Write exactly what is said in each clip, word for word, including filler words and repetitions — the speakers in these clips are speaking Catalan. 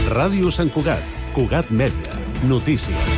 Ràdio Sant Cugat, Cugat Mèdia, notícies.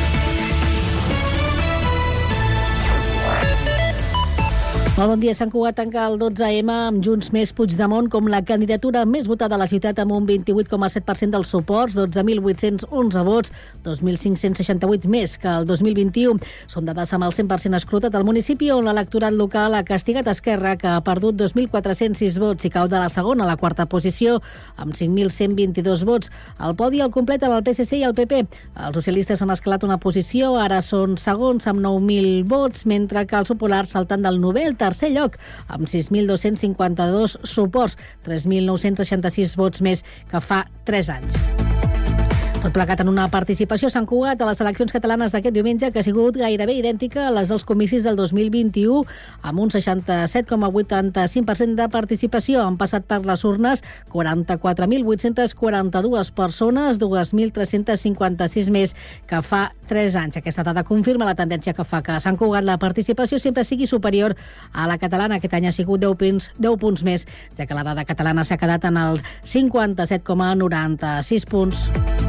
Molt bon dia. Sant Cugat tanca el dotze eme amb Junts més Puigdemont com la candidatura més votada a la ciutat amb un vint-i-vuit coma set per cent dels suports, dotze mil vuit-cents onze vots, dos mil cinc-cents seixanta-vuit més que el dos mil vint-i-u. Són dades amb el cent per cent escrutat al municipi on l'electorat local ha castigat Esquerra, que ha perdut dos mil quatre-cents sis vots i cau de la segona a la quarta posició amb cinc mil cent vint-i-dos vots. El podi el completen el pe esse ce i el pe pe. Els socialistes han escalat una posició, ara són segons amb nou mil vots, mentre que els populars salten del novè al tercer lloc, amb sis mil dos-cents cinquanta-dos suports, tres mil nou-cents seixanta-sis vots més que fa tres anys. Tot plegat en una participació a Sant Cugat a les eleccions catalanes d'aquest diumenge que ha sigut gairebé idèntica a les dels comicis del dos mil vint-i-u, amb un seixanta-set coma vuitanta-cinc per cent de participació. Han passat per les urnes quaranta-quatre mil vuit-cents quaranta-dues persones, dos mil tres-cents cinquanta-sis més que fa tres anys. Aquesta dada confirma la tendència que fa que a Sant Cugat la participació sempre sigui superior a la catalana. Aquest any ha sigut deu punts, deu punts més, ja que la dada catalana s'ha quedat en el cinquanta-set coma noranta-sis punts.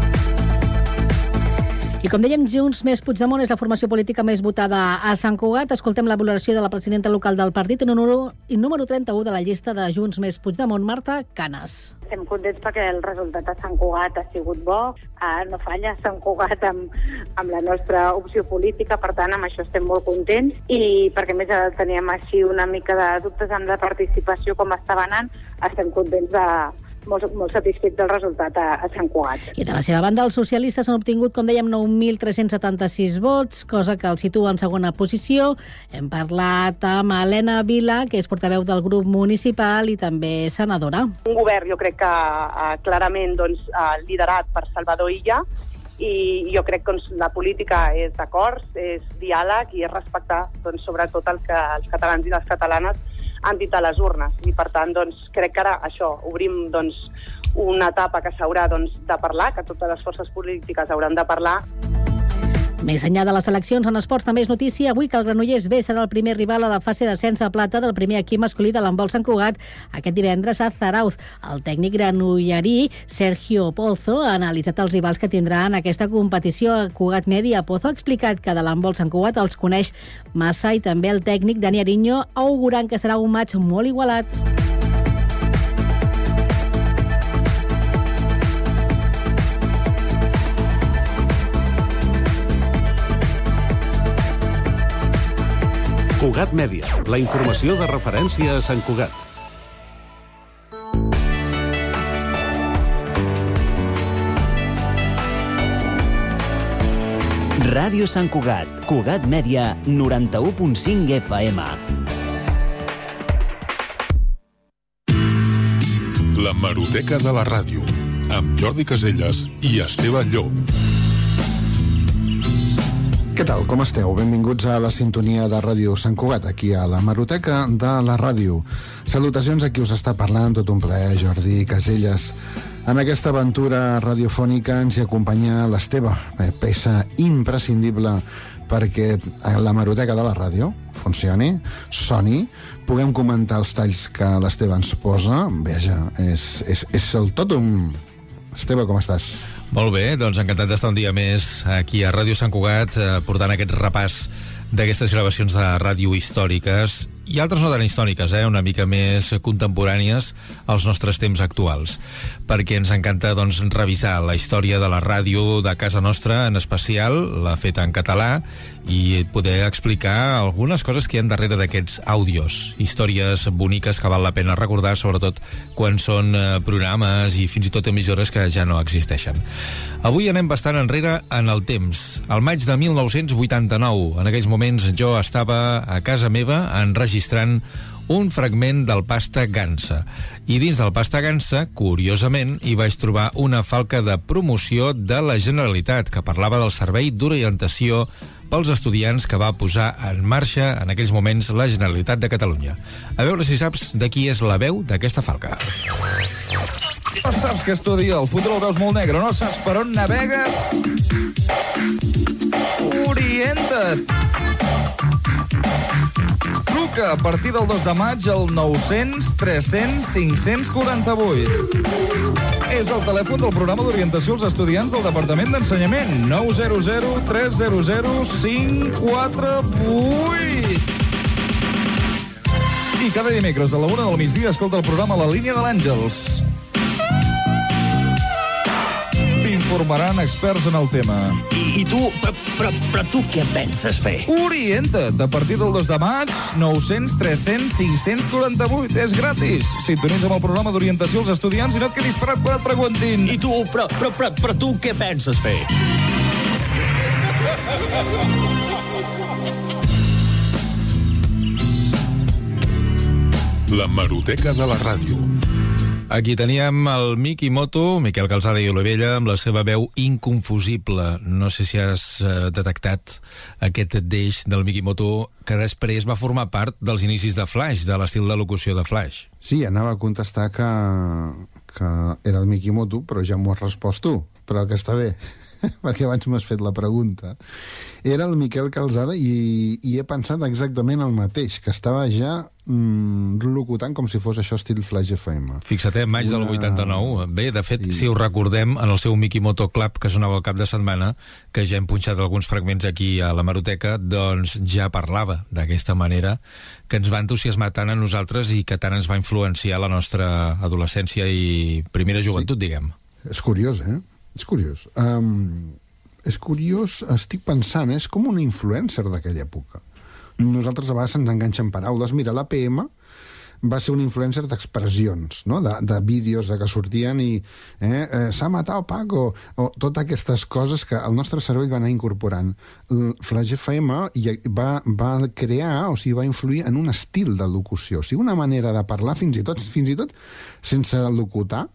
I com dèiem, Junts més Puigdemont és la formació política més votada a Sant Cugat. Escoltem la valoració de la presidenta local del partit i número, i número trenta-u de la llista de Junts més Puigdemont, Marta Canes. Estem contents perquè el resultat a Sant Cugat ha sigut bo. Ah, no falla Sant Cugat amb, amb la nostra opció política, per tant, amb això estem molt contents. I perquè més teníem així una mica de dubtes amb la participació, com estava anant, estem contents de... Molt, molt satisfets del resultat a, a Sant Cugat. I de la seva banda, els socialistes han obtingut, com dèiem, nou mil tres-cents setanta-sis vots, cosa que els situa en segona posició. Hem parlat amb Helena Vila, que és portaveu del grup municipal i també senadora. Un govern, jo crec que uh, clarament doncs, uh, liderat per Salvador Illa, i jo crec que doncs, la política és d'acords, és diàleg i és respectar doncs, sobretot el que els catalans i les catalanes han dit a les urnes. I per tant, doncs, crec que ara això, obrim doncs, una etapa que s'haurà doncs, de parlar, que totes les forces polítiques hauran de parlar. Més enllà de les eleccions en esports, també és notícia avui que el Granollers B serà el primer rival a la fase d'ascens a plata del primer equip masculí de l'handbol Sant Cugat aquest divendres a Zarauz. El tècnic granollerí Sergio Pozo ha analitzat els rivals que tindrà en aquesta competició a Cugat Mèdia. Pozo ha explicat que de l'handbol Sant Cugat els coneix massa i també el tècnic Dani Ariño, augurant que serà un matx molt igualat. Cugat Mèdia, la informació de referència a Sant Cugat. Ràdio Sant Cugat, Cugat Mèdia, noranta-u punt cinc efa ema. La Hemeroteca de la Ràdio, amb Jordi Caselles i Esteve Llop. Què tal, com esteu? Benvinguts a la sintonia de Ràdio Sant Cugat, aquí a la Hemeroteca de la Ràdio. Salutacions a qui us està parlant, tot un plaer, Jordi Caselles. En aquesta aventura radiofònica ens hi acompanya l'Esteve, peça imprescindible perquè l'Hemeroteca de la Ràdio funcioni, soni, puguem comentar els talls que l'Esteve ens posa. Veja, és, és, és el tòtum. Esteve, com estàs? Molt bé, doncs encantat d'estar un dia més aquí a Ràdio Sant Cugat eh, portant aquest repàs d'aquestes gravacions de ràdio històriques i altres no tan històriques, eh, una mica més contemporànies als nostres temps actuals, perquè ens encanta doncs, revisar la història de la ràdio de casa nostra, en especial la feta en català, i poder explicar algunes coses que hi ha darrere d'aquests àudios, històries boniques que val la pena recordar, sobretot quan són eh, programes i fins i tot emissores que ja no existeixen. Avui anem bastant enrere en el temps. Al maig de mil nou-cents vuitanta-nou, en aquells moments jo estava a casa meva enregistrant un fragment del Pasta Gansa. I dins del Pasta Gansa, curiosament, hi vaig trobar una falca de promoció de la Generalitat que parlava del servei d'orientació pels estudiants que va posar en marxa en aquells moments la Generalitat de Catalunya. A veure si saps de qui és la veu d'aquesta falca. No saps que estudia el futur, el veus molt negre, no saps per on navegues? Orienta't! Truca a partir del dos de maig al nou-cents tres-cents cinc-cents quaranta-vuit. és el telèfon del programa d'orientació als estudiants del Departament d'Ensenyament. nou zero zero tres zero zero cinc quatre vuit. I cada dimecres a la una del migdia escolta el programa La Línia de l'Àngels. T'informaran experts en el tema. I, i tu, però, però, però tu què penses fer? Orienta't! A partir del dos de maig, nou-cents, tres-cents, cinc-cents quaranta-vuit. És gratis. Sintonitza amb el programa d'orientació als estudiants i no et quedis parat quan et preguntin. I tu, però, però, però, però tu què penses fer? La Hemeroteca de la Ràdio. Aquí teníem el Miki Moto, Miquel Calzada i Olivella, amb la seva veu inconfusible. No sé si has eh, detectat aquest deix del Miki Moto, que després va formar part dels inicis de Flash, de l'estil de locució de Flash. Sí, anava a contestar que, que era el Miki Moto, però ja m'ho has respost tu. Però que està bé, perquè abans m'has fet la pregunta. Era el Miquel Calzada i, i he pensat exactament el mateix, que estava ja mm, locutant com si fos això estil Flash F M. Fixa't, eh, maig del vuitanta-nou. Bé, de fet, sí. Si ho recordem, en el seu Miki Moto Club, que sonava el cap de setmana, que ja hem punxat alguns fragments aquí a la Hemeroteca, doncs ja parlava d'aquesta manera, que ens va entusiasmar tant a nosaltres i que tant ens va influenciar la nostra adolescència i primera joventut, sí. Diguem. És curiós, eh? És curiós. Um, és curiós, estic pensant, és com un influencer d'aquella època. Nosaltres a vegades ens enganxen paraules. Mira, l'A P M va ser un influencer d'expressions, no? de, de vídeos de que sortien i eh, eh, s'ha matat Paco, o totes aquestes coses que el nostre cervell va anar incorporant. El Flash F M va, va crear, o sigui, va influir en un estil de locució, o sigui, una manera de parlar, fins i tot, fins i tot sense locutar,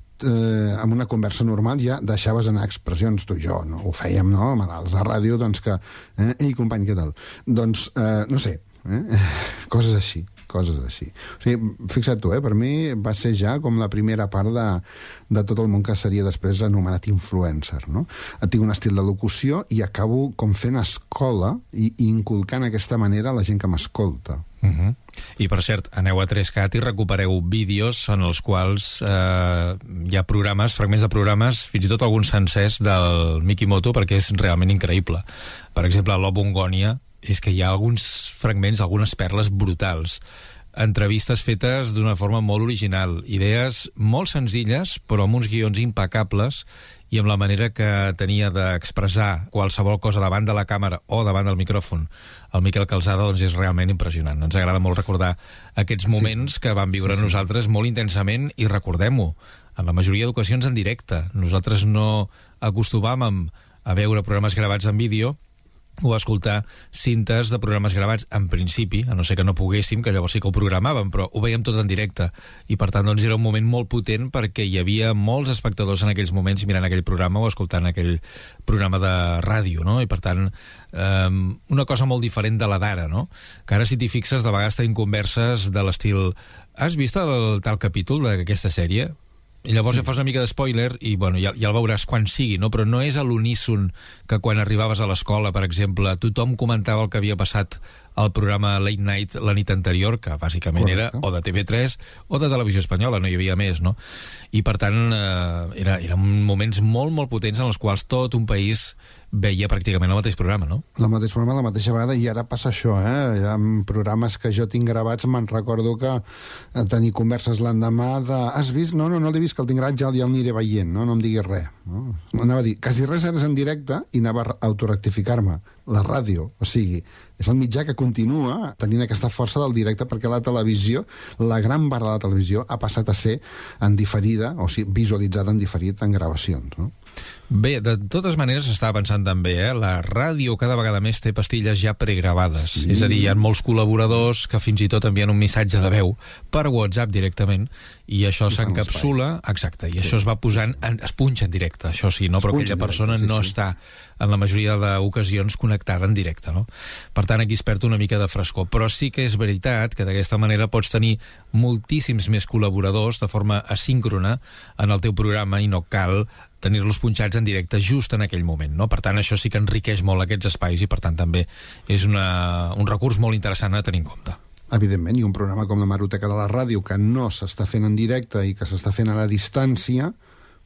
Eh, amb una conversa normal ja deixaves anar expressions, tu i jo, no? Ho fèiem, no? Malalts a ràdio, doncs que... Eh, ei, company, què tal? Doncs, eh, no sé, eh? coses així, coses així. O sigui, fixa't tu, eh? Per mi va ser ja com la primera part de, de tot el món que seria després anomenat influencer, no? Tinc un estil de locució i acabo com fent escola i, i inculcant aquesta manera a la gent que m'escolta. Uh-huh. I per cert, aneu a tres cat i recupereu vídeos en els quals eh, hi ha programes, fragments de programes, fins i tot alguns sencers del Miki Moto, perquè és realment increïble. Per exemple, a l'Obongònia és que hi ha alguns fragments, algunes perles brutals, entrevistes fetes d'una forma molt original, idees molt senzilles però amb uns guions impecables i amb la manera que tenia d'expressar qualsevol cosa davant de la càmera o davant del micròfon el Miquel Calzada, doncs és realment impressionant. Ens agrada molt recordar aquests moments sí. que vam viure sí, sí. nosaltres molt intensament i recordem-ho, en la majoria d'ocasions en directe. Nosaltres no acostumàvem a veure programes gravats en vídeo o a escoltar cintes de programes gravats en principi, a no ser que no poguéssim, que llavors sí que ho programàvem, però ho veiem tot en directe i per tant doncs era un moment molt potent perquè hi havia molts espectadors en aquells moments mirant aquell programa o escoltant aquell programa de ràdio, no? I per tant eh, una cosa molt diferent de la d'ara, no? Que ara si t'hi fixes de vegades tenim converses de l'estil has vist el tal capítol d'aquesta sèrie? I llavors sí. ja fas una mica de spoiler i bueno, ja, ja el veuràs quan sigui, no? Però no és a l'uníson que quan arribaves a l'escola, per exemple, tothom comentava el que havia passat al programa Late Night la nit anterior, que bàsicament Correcte. Era o de T V tres o de Televisió Espanyola, no hi havia més, no? I per tant eh, era, eren moments molt, molt potents en els quals tot un país veia pràcticament el mateix programa, no? El mateix programa, la mateixa vegada, i ara passa això, eh? Hi ha programes que jo tinc gravats, me'n recordo que tenir converses l'endemà de... Has vist? No, no, no l'he vist, que el tinc gravat, ja, ja el aniré veient, no? No em diguis res. No? Anava a dir, quasi res eres en directe i anava a autorectificar-me. La ràdio, o sigui, és el mitjà que continua tenint aquesta força del directe perquè la televisió, la gran part de la televisió ha passat a ser en diferida, o sigui, visualitzada en diferit en gravacions, no? Bé, de totes maneres estava pensant també, eh? La ràdio cada vegada més té pastilles ja pregravades, sí. És a dir, hi ha molts col·laboradors que fins i tot envien un missatge de veu per WhatsApp directament i això s'encapsula, exacte, i sí. Això es va posant, en, es punxa en directe, això sí, no? Però aquella persona directe, sí, no sí. està en la majoria d'ocasions connectada en directe, no? Per tant, aquí es perd una mica de frescor, però sí que és veritat que d'aquesta manera pots tenir moltíssims més col·laboradors de forma asíncrona en el teu programa i no cal tenir-los punxats en directe just en aquell moment, no? Per tant, això sí que enriqueix molt aquests espais i, per tant, també és una, un recurs molt interessant a tenir en compte. Evidentment, i un programa com la Hemeroteca de la Ràdio, que no s'està fent en directe i que s'està fent a la distància,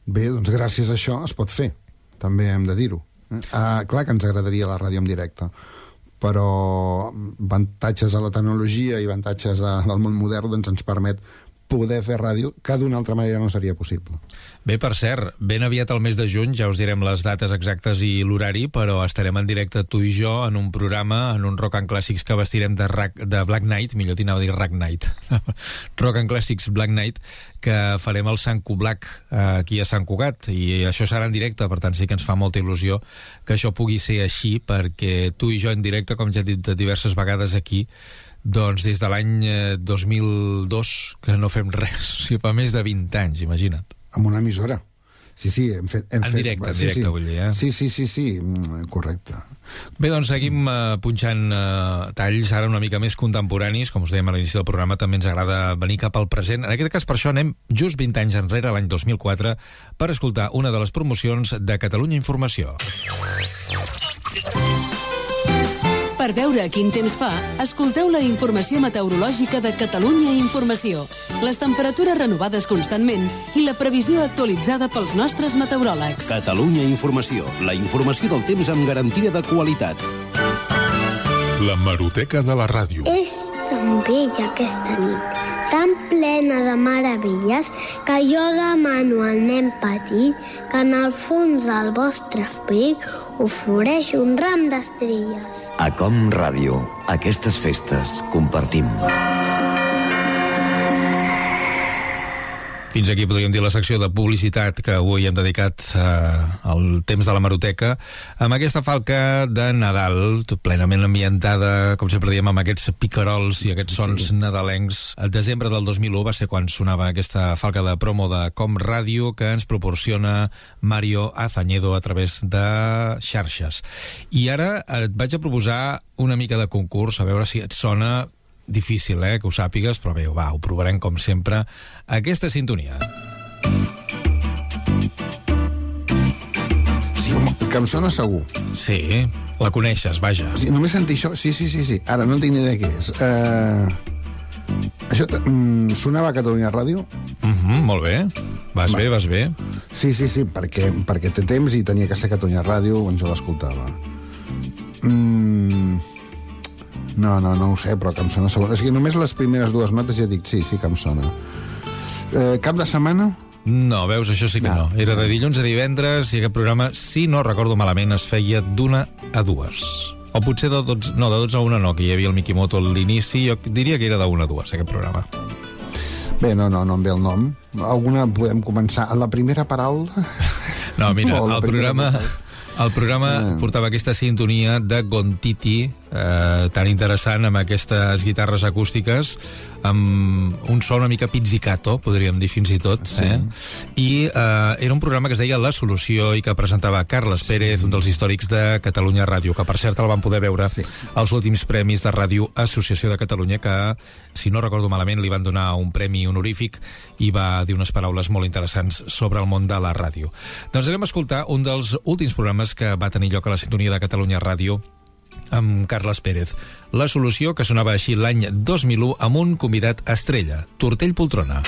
Bé, doncs gràcies a això es pot fer, també hem de dir-ho. Eh? Ah, clar que ens agradaria la ràdio en directe, però avantatges a la tecnologia i avantatges a, al món modern doncs ens permet poder fer ràdio que d'una altra manera no seria possible. Bé, per cert, ben aviat al mes de juny, ja us direm les dates exactes i l'horari, però estarem en directe tu i jo en un programa, en un Rock and Classics que vestirem de, rac, de Black Knight, millor t'hi anava a dir Rack Knight, Rock and Classics Black Knight, que farem el Sant Cugat eh, aquí a Sant Cugat, i això serà en directe, per tant sí que ens fa molta il·lusió que això pugui ser així, perquè tu i jo en directe, com ja he dit diverses vegades aquí, doncs des de l'any dos mil dos que no fem res, o sigui, fa més de vint anys, imagina't. Amb una emissora. Sí, sí, hem fet... Hem en directe, fet, en directe, sí, sí. vull dir, eh? Sí, sí, sí, sí, correcte. Bé, doncs seguim uh, punxant uh, talls ara una mica més contemporanis, com us dèiem a l'inici del programa, també ens agrada venir cap al present. En aquest cas, per això anem just vint anys enrere, l'any dos mil quatre, per escoltar una de les promocions de Catalunya Informació. Per veure quin temps fa, escolteu la informació meteorològica de Catalunya Informació. Les temperatures renovades constantment i la previsió actualitzada pels nostres meteoròlegs. Catalunya Informació, la informació del temps amb garantia de qualitat. La Hemeroteca de la ràdio. És tan bella aquesta nit, tan plena de meravilles, que jo demano al nen petit que en el fons del vostre abric ofereix un ram d'estrelles. A Com Ràdio, aquestes festes compartim. Fins aquí podríem dir la secció de publicitat que avui hem dedicat eh, al temps de l'hemeroteca amb aquesta falca de Nadal plenament ambientada, com sempre diem, amb aquests picarols i aquests sons sí. nadalencs. El desembre del dos mil u va ser quan sonava aquesta falca de promo de Com Ràdio que ens proporciona Mario Azañedo a través de xarxes. I ara et vaig a proposar una mica de concurs, a veure si et sona. Difícil, eh, que ho sàpigues, però bé, va, ho provarem com sempre. Aquesta sintonia. Sí, home, que em sona segur. Sí, la coneixes, vaja. Sí, només sentir això, sí, sí, sí, sí. Ara no tinc ni idea què és. Uh, això mm, sonava a Catalunya Ràdio? Mm -hmm, molt bé. Vas Va. bé, vas bé. Sí, sí, sí, perquè, perquè té temps i tenia que ser Catalunya Ràdio quan jo l'escoltava. Mm... No, no, no ho sé, però que em sona segur. És que només les primeres dues notes ja dic sí, sí que em sona. Eh, cap de setmana? No, veus, això sí que no. no. Era de dilluns a divendres i aquest programa, si no recordo malament, es feia d'una a dues. O potser de dotze, no, de dotze a una no, que hi havia el Mikimoto a l'inici. Jo diria que era d'una a dues, aquest programa. Bé, no, no, no em ve el nom. Alguna podem començar? A la primera paraula? No, mira, no, el programa... Paraula. El programa ah. portava aquesta sintonia de Gontiti, eh, tan interessant, amb aquestes guitarres acústiques, amb un so una mica pizzicato, podríem dir fins i tot. Sí. Eh? I eh, era un programa que es deia La Solució i que presentava Carles Pérez, sí. un dels històrics de Catalunya Ràdio, que per cert el van poder veure sí. als últims premis de Ràdio Associació de Catalunya, que, si no recordo malament, li van donar un premi honorífic i va dir unes paraules molt interessants sobre el món de la ràdio. Doncs anem a escoltar un dels últims programes que va tenir lloc a la sintonia de Catalunya Ràdio amb Carles Pérez. La Solució, que sonava així l'any dos mil u amb un convidat estrella, Tortell Poltrona.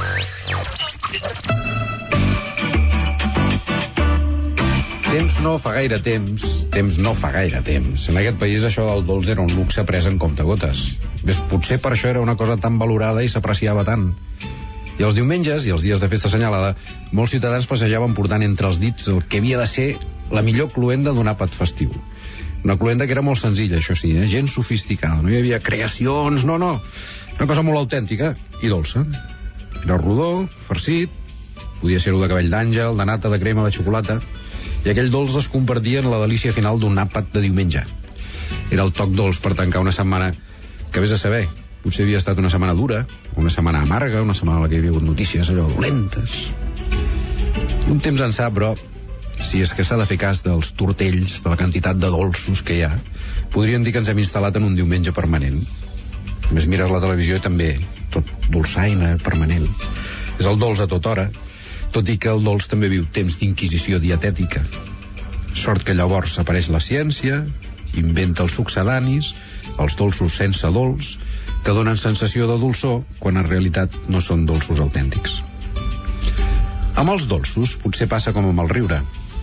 Temps no fa gaire temps, temps no fa gaire temps. En aquest país això del dolç era un luxe pres en comptagotes. Ves, potser per això era una cosa tan valorada i s'apreciava tant. I els diumenges i els dies de festa assenyalada, molts ciutadans passejaven portant entre els dits el que havia de ser la millor cluenda d'un àpat festiu. Una cluenda que era molt senzilla, això sí, eh? Gens sofisticada, no hi havia creacions, no, no. Una cosa molt autèntica i dolça. Era rodó, farcit, podia ser-ho de cabell d'àngel, de nata, de crema, de xocolata, i aquell dolç es convertia en la delícia final d'un àpat de diumenge. Era el toc dolç per tancar una setmana que vés a saber, potser havia estat una setmana dura, una setmana amarga, una setmana en la que hi havia hagut notícies allò dolentes. Un temps ençà, però, si és que s'ha de fer cas dels tortells, de la quantitat de dolços que hi ha, podríem dir que ens hem instal·lat en un diumenge permanent. A més, mires la televisió i també tot dolçaina permanent. És el dolç a tota hora, tot i que el dolç també viu temps d'inquisició dietètica. Sort que llavors apareix la ciència, inventa els succedanis, els dolços sense dolç, que donen sensació de dolçor quan en realitat no són dolços autèntics. Amb els dolços potser passa com amb el riure.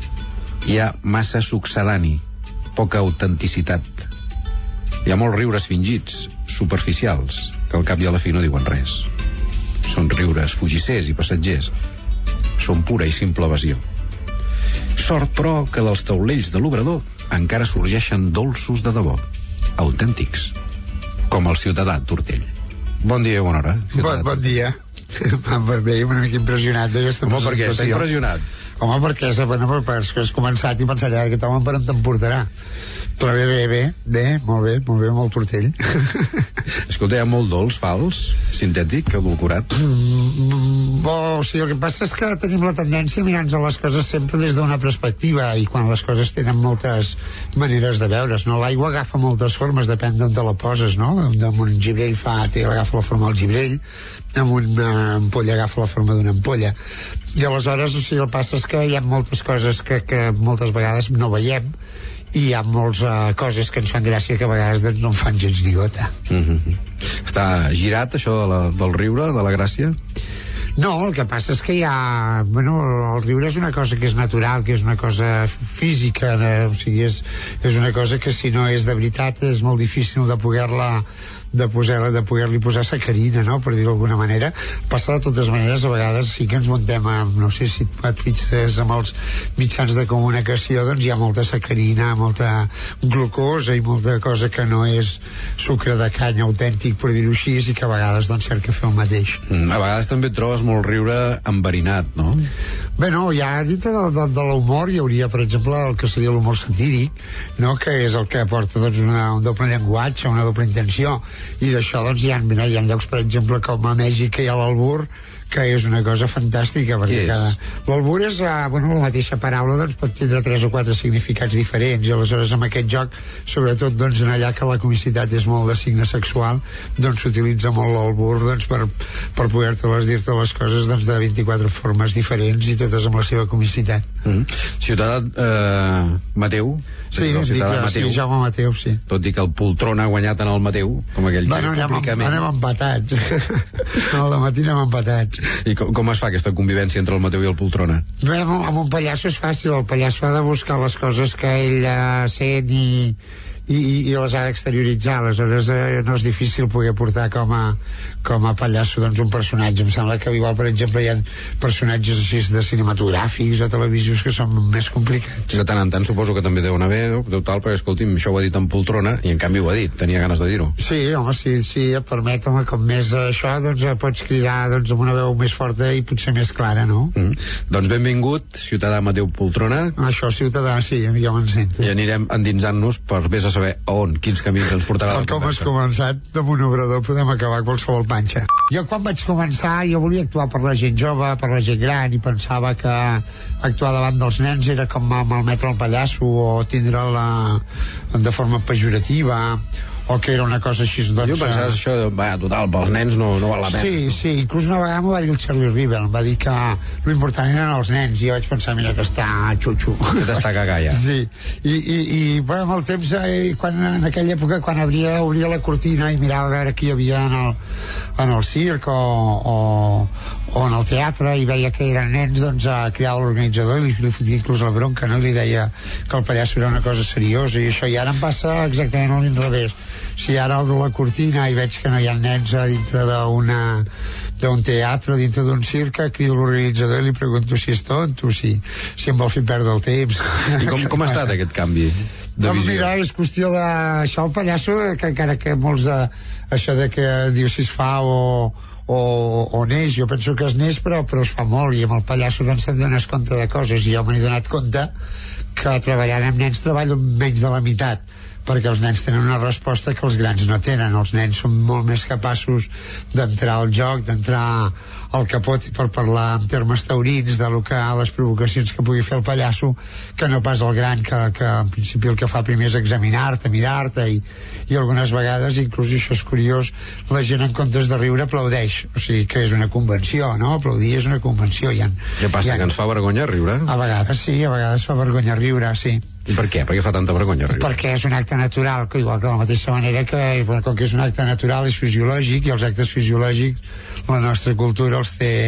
Hi ha massa succedani, poca autenticitat. Hi ha molts riures fingits, superficials, que al cap i a la fi no diuen res. Són riures fugissers i passatgers. Són pura i simple evasió. Sort, però, que dels taulells de l'obrador encara sorgeixen dolços de debò, autèntics, com el ciutadà Tortell. Bon dia i bona hora. Bon, bon dia. Em veia una mica impressionat d'aquesta presentació. Home, per què? Està impressionat? Home, perquè és, bueno, perquè has començat i pensaré que aquest home per on te'n portarà. Però bé, bé, bé, bé, molt bé, molt bé, molt Tortell. Escolta, hi ha molt dolç, fals, sintètic, adulcorat. Mm, bo, o sigui, el que passa és que tenim la tendència a mirar-nos a les coses sempre des d'una perspectiva, i quan les coses tenen moltes maneres de veure's, no? L'aigua agafa moltes formes, depèn d'on te la poses, no? Amb un gibrell fa, té, agafa la forma del gibrell, amb una ampolla agafa la forma d'una ampolla, i aleshores, o sigui, el que passa és que hi ha moltes coses que, que moltes vegades no veiem, i hi ha moltes uh, coses que ens fan gràcia que a vegades doncs, no en fan gens ni gota. Mm-hmm. Està girat això de la, del riure, de la gràcia? No, el que passa és que hi ha... Bueno, el riure és una cosa que és natural, que és una cosa física, de, o sigui, és, és una cosa que si no és de veritat és molt difícil de poder-la de, posar, de poder-li posar sacarina, no?, per dir-ho d'alguna manera. Passa de totes maneres, a vegades sí que ens muntem amb, no sé si et fixes amb els mitjans de comunicació, doncs hi ha molta sacarina, molta glucosa i molta cosa que no és sucre de canya autèntic, per dir-ho així, i que a vegades doncs cerca fer el mateix. Mm, a vegades també et trobes molt riure enverinat, no? Bé, no, ja dintre de, de, de l'humor hi hauria, per exemple, el que seria l'humor satíric, no?, que és el que aporta doncs, una, un doble llenguatge, una doble intenció, i d'això doncs hi ha, mira, hi ha llocs, per exemple, com a Mèxic, que hi ha l'albur, que és una cosa fantàstica, perquè cada... l'albur és, uh, bueno, la mateixa paraula doncs pot tindre tres o quatre significats diferents, i aleshores amb aquest joc, sobretot doncs en allà que la comicitat és molt de signe sexual, doncs s'utilitza molt l'albur doncs per, per poder-te-les dir-te les coses doncs de vint-i-quatre formes diferents i totes amb la seva comicitat. Mm-hmm. Ciutadà eh, Mateu? Sí, dic, Mateu. Sí, Jaume Mateu, sí. Tot i que el Poltrona ha guanyat en el Mateu, com aquell bueno, dia públicament. Anem empatats. No, al matí anem empatats. I com, com es fa aquesta convivència entre el Mateu i el Poltrona? Bé, amb, amb un pallasso és fàcil. El pallasso ha de buscar les coses que ell uh, sent i, i, i les ha d'exterioritzar. Aleshores eh, no és difícil poder portar com a, com a pallasso doncs, un personatge. Em sembla que igual, per exemple, hi ha personatges així de cinematogràfics o televisius que són més complicats. De tant en tant suposo que també deu anar bé, no? Total, perquè escolti'm, això ho ha dit en Poltrona i en canvi ho ha dit, tenia ganes de dir-ho. Sí, home, sí, sí, et permet, home, com més això, doncs pots cridar doncs, amb una veu més forta i potser més clara, no? Mm. Doncs benvingut, ciutadà Mateu Poltrona. Això, ciutadà, sí, jo me'n sento. I anirem endinsant-nos per vés a saber a on, quins camins ens portarà la com has començat, amb un obrador podem acabar qualsevol panxa. Jo quan vaig començar, jo volia actuar per la gent jove, per la gent gran, i pensava que actuar davant dels nens era com malmetre el pallasso o tindre-la de forma pejorativa, o que era una cosa així doncs... Jo pensava això, va, total, pels nens no, no val la pena. Sí, sí, inclús una vegada m'ho va dir el Charlie Rivel, em va dir que l'important eren els nens, i jo vaig pensar, mira que està xutxo. Que t'està cagà ja. Sí, i, i, i bueno, amb el temps, eh, quan, en aquella època, quan obria, obria la cortina i mirava a veure qui hi havia en el, en el circ o, o, o en el teatre, i veia que eren nens, doncs a cridar l'organitzador i li, li fotia inclús la bronca, no? Li deia que el pallasso era una cosa seriosa, i això, i ara em passa exactament a l'inrevés. Si ara obro la cortina i veig que no hi ha nens a dintre d'una d'un teatre, dintre d'un circ, crido l'organitzador i li pregunto si és tonto, si, si em vol fer perdre el temps. I com, com ha estat aquest canvi de doncs visió? Mira, és qüestió de... Això, el pallasso, que encara que molts de... Això de que diu si es fa o, o, o neix, jo penso que es neix, però, però es fa molt, i amb el pallasso doncs te'n dones compte de coses, i jo m'he donat compte que treballant amb nens treballo menys de la meitat, perquè els nens tenen una resposta que els grans no tenen. Els nens són molt més capaços d'entrar al joc, d'entrar al capot per parlar en termes taurins de lo que, les provocacions que pugui fer el pallasso, que no pas el gran, que, que en principi el que fa primer és examinar-te, mirar-te, i, i algunes vegades, inclús això és curiós, la gent en comptes de riure aplaudeix, o sigui que és una convenció, no? Aplaudir és una convenció. Hi ha, Què passa, hi ha... que ens fa vergonya riure? A vegades sí, a vegades fa vergonya riure, sí. I per què? Per què fa tanta vergonya riure? Perquè és un acte natural, que igual que de la mateixa manera que, bueno, com que és un acte natural és fisiològic, i els actes fisiològics la nostra cultura els té,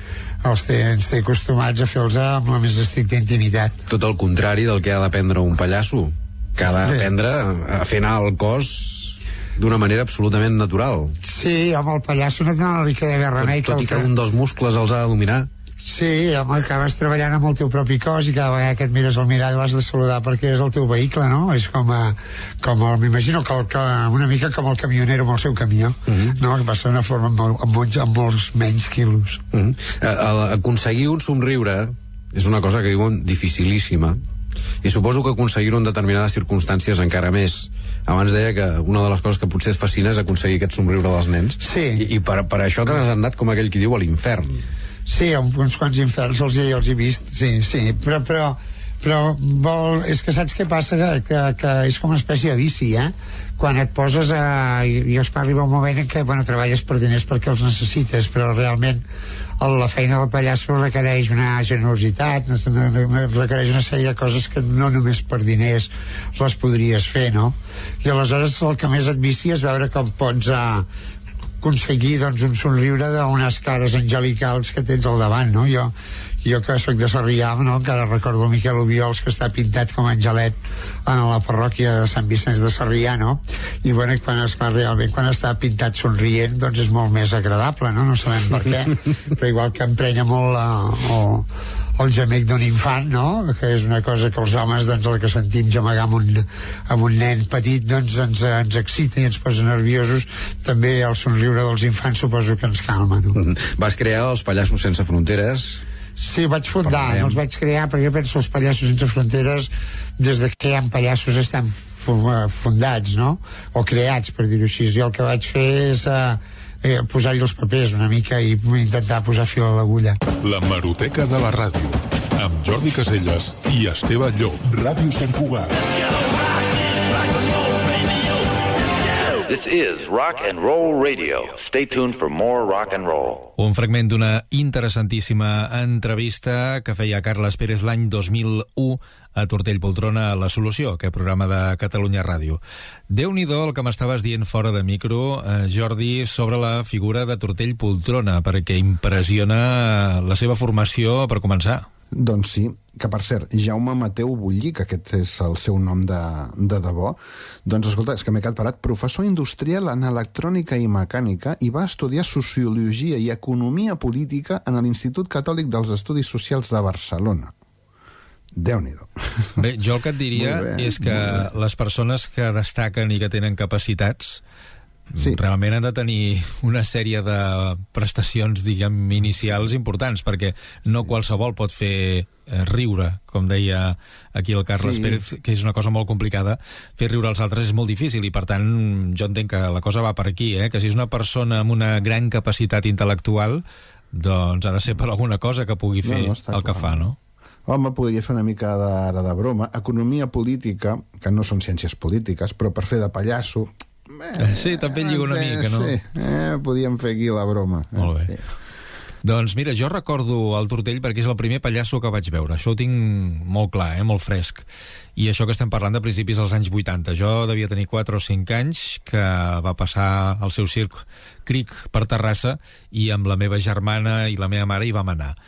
els té, ens té acostumats a fer-los amb la més estricta intimitat. Tot el contrari del que ha d'aprendre un pallasso, que ha d'aprendre a fer anar el cos d'una manera absolutament natural. Sí, home, el pallasso no té li queda més remei tot, tot i que un dels muscles els ha de dominar. Sí, home, acabes treballant amb el teu propi cos i cada vegada que et mires al mirall l'has de saludar perquè és el teu vehicle, no? És com, a, com a, m'imagino que, el, que una mica com el camionero amb el seu camió, uh-huh. no? Que va ser d'una forma amb, amb, amb, amb molts menys quilos. Uh-huh. A, aconseguir un somriure és una cosa que diuen dificilíssima, i suposo que aconseguir-ho en determinades circumstàncies encara més. Abans deia que una de les coses que potser et fascina és aconseguir aquest somriure dels nens, sí. i, i per, per això t'has anat, com aquell qui diu, a l'infern. Sí, uns quants inferns els he, els he vist, sí, sí, però, però, però vol, és que saps què passa? Que, que, que és com una espècie de vici, eh? Quan et poses a... I, i es arriba un moment en què, bueno, treballes per diners perquè els necessites, però realment el, la feina del pallasso requereix una generositat, requereix una sèrie de coses que no només per diners les podries fer, no? I aleshores el que més et vici és veure com pots... Uh, aconseguir doncs, un somriure d'unes cares angelicals que tens al davant, no? Jo, jo que soc de Sarrià, no? Encara recordo el Miquel Obiols, que està pintat com angelet en la parròquia de Sant Vicenç de Sarrià, no? I bueno, quan es fa realment, quan està pintat somrient, doncs és molt més agradable, no? No sabem per què, però igual que emprenya molt la, o, el gemec d'un infant, no? Que és una cosa que els homes, doncs, el que sentim gemegar amb un, amb un nen petit, doncs ens, ens excita i ens posa nerviosos. També el somriure dels infants suposo que ens calma, no? Mm-hmm. Vas crear els Pallassos Sense Fronteres. Sí, vaig fundar, no els vaig crear, perquè jo penso els Pallassos Sense Fronteres, des de que hi ha pallassos estan fundats, no? O creats, per dir-ho així. Jo el que vaig fer és... Uh, Eh, posar-hi els papers una mica i intentar posar fil a l'agulla. L'hemeroteca de la ràdio, amb Jordi Casellas i Esteve Llop. Ràdio Sant Cugat. This is Rock and Roll Radio. Stay tuned for more rock and roll. Un fragment d'una interessantíssima entrevista que feia Carles Pérez l'any dos mil u a Tortell Poltrona a La Solució, aquest programa de Catalunya Ràdio. Déu-n'hi-do el que m'estaves dient fora de micro, eh, Jordi, sobre la figura de Tortell Poltrona, perquè impressiona la seva formació per començar. Doncs sí, que per cert, Jaume Mateu Bullí, que aquest és el seu nom de, de debò, doncs escolta, és que m'he quedat parat, professor industrial en electrònica i mecànica, i va estudiar Sociologia i Economia Política en l'Institut Catòlic dels Estudis Socials de Barcelona. Déu-n'hi-do. Bé, jo el que et diria bé, és que les persones que destaquen i que tenen capacitats sí. realment han de tenir una sèrie de prestacions, diguem, inicials importants, perquè no qualsevol pot fer eh, riure, com deia aquí el Carles sí. Pérez, que és una cosa molt complicada. Fer riure als altres és molt difícil i, per tant, jo entenc que la cosa va per aquí, eh? Que si és una persona amb una gran capacitat intel·lectual, doncs ha de ser per alguna cosa que pugui fer no, no, el clar. Que fa, no? Home, podria fer una mica de, de broma. Economia política, que no són ciències polítiques, però per fer de pallasso... Eh, sí, també lliga una eh, mica, no? Sí, eh, podíem fer aquí la broma. Molt bé. Sí. Doncs mira, jo recordo el Tortell perquè és el primer pallasso que vaig veure. Això ho tinc molt clar, eh? Molt fresc. I això que estem parlant de principis dels anys vuitanta. Jo devia tenir quatre o cinc anys, que va passar el seu circ Cric per Terrassa, i amb la meva germana i la meva mare hi vam anar.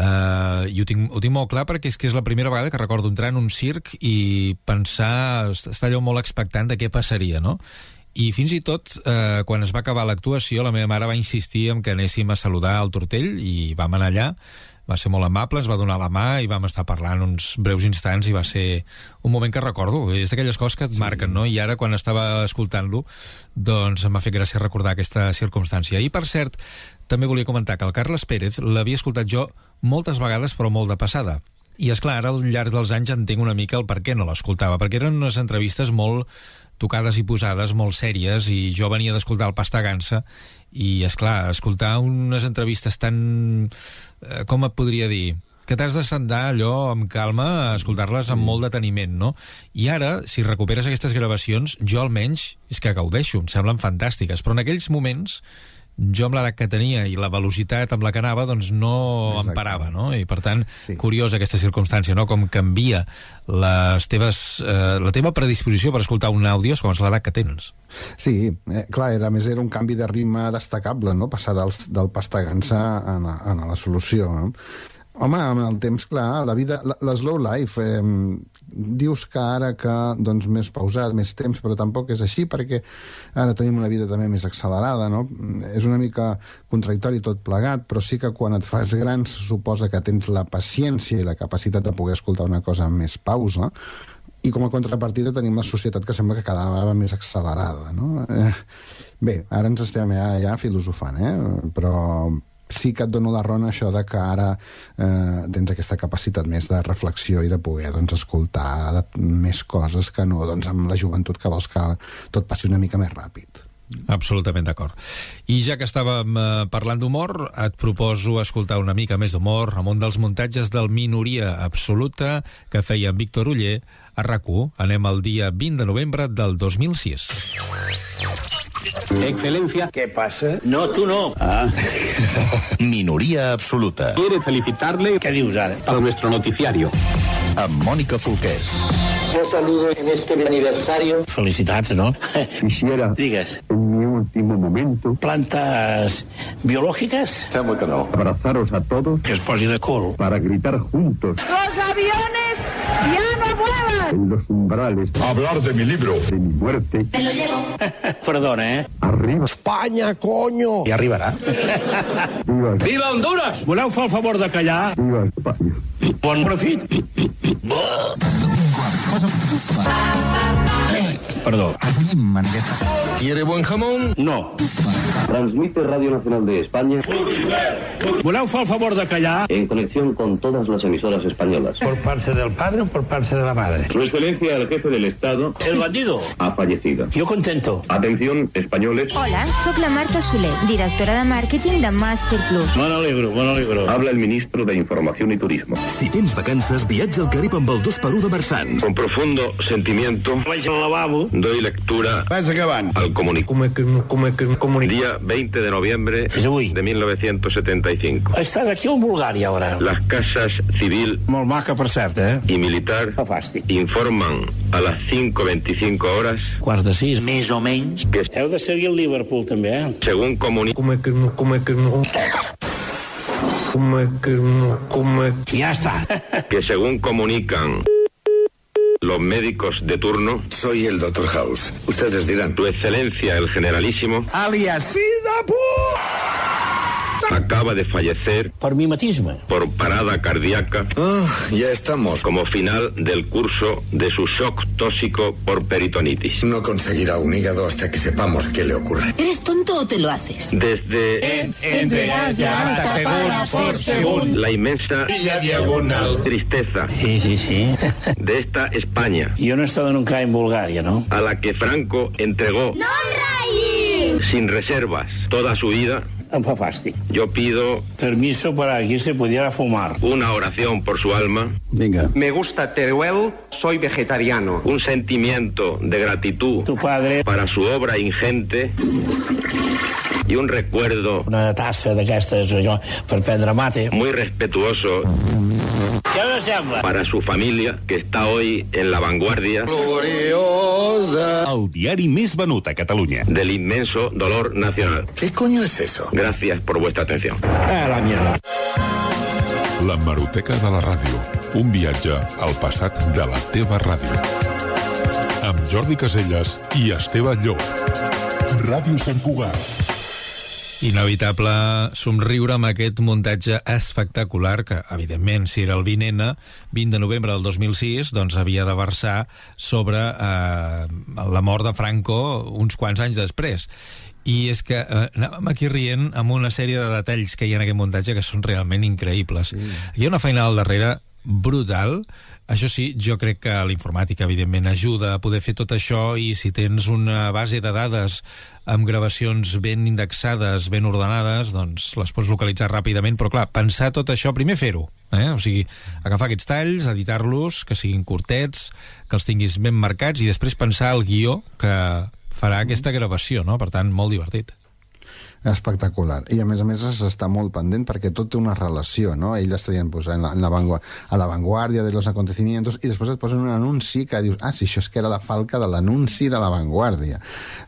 Uh, i ho tinc, ho tinc molt clar perquè és que és la primera vegada que recordo entrar en un circ i pensar, estar allò molt expectant de què passaria, no? I fins i tot, eh, quan es va acabar l'actuació, la meva mare va insistir en que anéssim a saludar el Tortell i vam anar allà. Va ser molt amable, ens va donar la mà i vam estar parlant uns breus instants i va ser un moment que recordo. És d'aquelles coses que et sí. marquen, no? I ara, quan estava escoltant-lo, doncs m'ha fet gràcia recordar aquesta circumstància. I, per cert, també volia comentar que el Carles Pérez l'havia escoltat jo moltes vegades, però molt de passada. I, esclar, ara al llarg dels anys entenc una mica el per què no l'escoltava, perquè eren unes entrevistes molt tocades i posades, molt sèries, i jo venia d'escoltar el Pastagansa, i, esclar, escoltar unes entrevistes tan... Eh, com et podria dir? Que t'has de sentar allò amb calma a escoltar-les amb molt deteniment, no? I ara, si recuperes aquestes gravacions, jo almenys és que gaudeixo, em semblen fantàstiques, però en aquells moments jo amb l'edat que tenia i la velocitat amb la que anava, doncs no em parava, no? I per tant, sí. Curiosa aquesta circumstància, no? Com canvia les teves, eh, la teva predisposició per escoltar un àudio segons l'edat que tens. Sí, eh, clar, era, a més era un canvi de ritme destacable, no? Passar del, del pastagança a, a, a la solució, no? Home, amb el temps, clar, la vida, la, la slow life, eh, dius que ara que, doncs, més pausat, més temps, però tampoc és així, perquè ara tenim una vida també més accelerada, no? És una mica contradictori tot plegat, però sí que quan et fas gran suposa que tens la paciència i la capacitat de poder escoltar una cosa amb més pausa, i com a contrapartida tenim la societat que sembla que cada vegada més accelerada, no? Eh, bé, ara ens estem ja, ja filosofant, eh? Però sí que et dono la raó en això de que ara eh, tens aquesta capacitat més de reflexió i de poder, doncs, escoltar més coses que no, doncs, amb la joventut que vols que tot passi una mica més ràpid. Absolutament d'acord. I ja que estàvem eh, parlant d'humor, et proposo escoltar una mica més d'humor amb un dels muntatges del Minoria Absoluta que feia en Víctor Oller a RAC1. Anem al dia vint de novembre del dos mil sis. Excelencia. ¿Qué pasa? No, tú no. Ah. Minoria Absoluta. Quiere felicitarle. ¿Qué dius ara? Para nuestro noticiario. Amb Mònica Folqués. Un saludo en este aniversario. Felicitats, ¿no? Quisiera. Digues. En mi último momento. ¿Plantas biológicas? Sembla que no. Abrazaros a todos. Que es posi de cul. Para gritar juntos. ¡Los aviones ya no vuelan! En los umbrales. Hablar de mi libro. De mi muerte. Te lo llevo. Perdona, ¿eh? Arriba. España, coño! I arribarà. Viva. Viva Honduras! Voleu fer el favor de callar? Viva Espanya. Bon profit. Perdó. ¿Quiere buen jamón? No. Transmite Radio Nacional de España. Voleu fer el favor de callar? En conexión con todas las emisoras españolas. ¿Por parte del padre o por parte de la madre? Su excelencia, el jefe del Estado... El bandido. Ha fallecido. Yo contento. Atención, españoles. Hola, soc la Marta Soler, directora de màrqueting de Master Plus. Me n'alegro, me n'alegro. Habla el ministro de Información y Turismo. Si tens vacances, viatja al Carib amb el dos per u de Marsans. Con profundo sentimiento... Vaig al lavabo. Doy lectura... Vas acabant. Al comunicado. Día veinte de noviembre de mil novecientos setenta y cinco. Està d'aquí en Bulgària, ara. Las casas civil... Molt maca, per cert, eh? Y militar... Fàstic. Informan a las cinco veinticinco horas... Quarts de sis, més o menys. Que... Heu de seguir el Liverpool, també, eh? Según comunica... Com que no, com que no... Com que no, com que... Ya está. Que según comunican... los médicos de turno... Soy el doctor House. Ustedes dirán... Su excelencia, el generalísimo... Alias Fidapur... acaba de fallecer... Por mimetismo. Por parada cardíaca... Oh, ya estamos. Como final del curso de su shock tóxico por peritonitis. No conseguirá un hígado hasta que sepamos qué le ocurre. ¿Eres tonto o te lo haces? Desde... En, entre ya hasta segunda por segundo. La inmensa... diagonal. Tristeza... Sí, sí, sí. De esta España... Yo no he estado nunca en Bulgaria, ¿no? A la que Franco entregó... ¡No rayes! Sin reservas toda su vida... Em fa fàstic. Yo pido... Permiso para que se pudiera fumar. Una oración por su alma. Venga. Me gusta Teruel, soy vegetariano. Un sentimiento de gratitud... Tu padre... para su obra ingente... y un recuerdo... Una tassa d'aquestes, allò, per prendre mate. Muy respetuoso... ¿Qué me sembla? Para su familia, que está hoy en la vanguardia... Gloriosa. El diari més venut a Catalunya. Del inmenso dolor nacional. ¿Qué coño es eso? Gracias por vuestra atención. Ah, la mierda. La Hemeroteca de la ràdio. Un viatge al passat de la teva ràdio. Amb Jordi Caselles i Esteve Llop. Ràdio Sant Cugat. Inevitable somriure amb aquest muntatge espectacular que, evidentment, si era el vint ene, vint de novembre del dos mil sis, doncs havia de versar sobre eh, la mort de Franco uns quants anys després. I és que eh, anàvem aquí rient amb una sèrie de detalls que hi ha en aquest muntatge que són realment increïbles. Sí. Hi ha una feina al darrere brutal. Això sí, jo crec que l'informàtica, evidentment, ajuda a poder fer tot això, i si tens una base de dades amb gravacions ben indexades, ben ordenades, doncs les pots localitzar ràpidament, però clar, pensar tot això, primer fer-ho, eh? O sigui, agafar aquests talls, editar-los, que siguin curtets, que els tinguis ben marcats, i després pensar el guió que farà aquesta gravació, no? Per tant, molt divertit. Espectacular. I a més a més està molt pendent perquè tot té una relació, no? Ell està dient pues, en la, en la vangu- a la vanguardia de los acontecimientos i després et posen un anunci que dius, ah, si això és que era la falca de l'anunci de la vanguardia.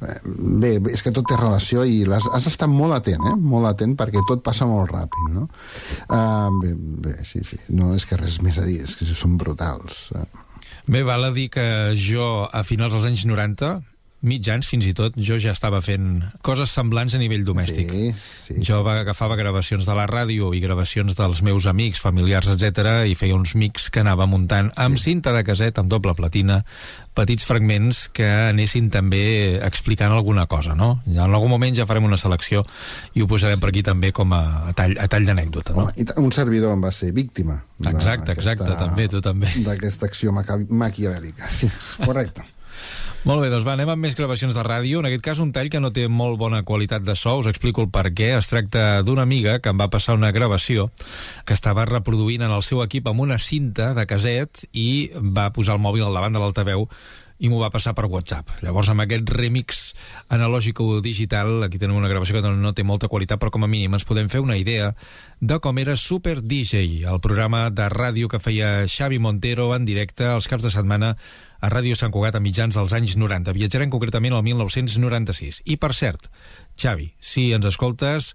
Bé, és que tot té relació i les, has estat molt atent, eh? Molt atent perquè tot passa molt ràpid, no? Uh, bé, bé, sí, sí. No és que res més a dir, és que són brutals. Bé, val a dir que jo, a finals dels anys noranta, mitjans fins i tot, jo ja estava fent coses semblants a nivell domèstic. Sí, sí, jo sí, agafava gravacions de la ràdio i gravacions dels meus amics, familiars, etcètera, i feia uns mix que anava muntant amb sí. cinta de caset, amb doble platina, petits fragments que anessin també explicant alguna cosa, no? En algun moment ja farem una selecció i ho posarem per aquí també com a tall, a tall d'anècdota, no? Oh, i un servidor em va ser víctima. Exacte, exacte, també, tu també. D'aquesta acció maquiavèlica, sí, correcte. Molt bé, doncs va, anem amb més gravacions de ràdio. En aquest cas, un tall que no té molt bona qualitat de so. Us explico el per què. Es tracta d'una amiga que em va passar una gravació que estava reproduint en el seu equip amb una cinta de caset i va posar el mòbil al davant de l'altaveu i m'ho va passar per WhatsApp. Llavors, amb aquest remix analògic o digital, aquí tenim una gravació que no té molta qualitat, però com a mínim ens podem fer una idea de com era Super D J, el programa de ràdio que feia Xavi Montero en directe els caps de setmana a Ràdio Sant Cugat a mitjans dels anys noranta. Viatjarem concretament al mil nou-cents noranta-sis. I, per cert, Xavi, si ens escoltes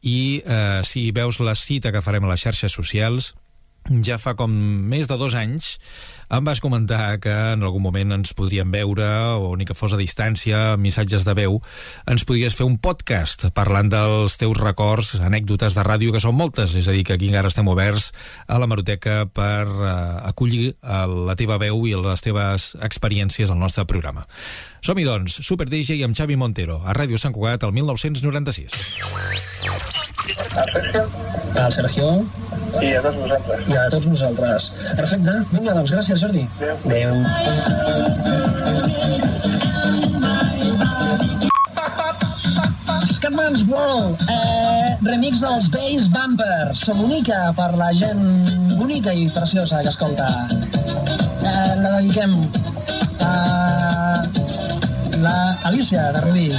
i eh, si veus la cita que farem a les xarxes socials, ja fa com més de dos anys em vas comentar que en algun moment ens podríem veure, o ni que fos a distància, missatges de veu, ens podries fer un podcast parlant dels teus records, anècdotes de ràdio, que són moltes, és a dir, que aquí encara estem oberts a l'hemeroteca per uh, acollir uh, la teva veu i les teves experiències al nostre programa. Som-hi, doncs, Super D J amb Xavi Montero, a Ràdio Sant Cugat, el mil nou-cents noranta-sis. Al Sergio. I a tots vosaltres. I a tots vosaltres. Perfecte. Vinga, doncs gràcies, Jordi. Adéu. Scatman's World, eh, remix dels Bass Bumpers. S'comunica per la gent bonica i preciosa que escolta. Eh, la dediquem a la Alicia de Rubí.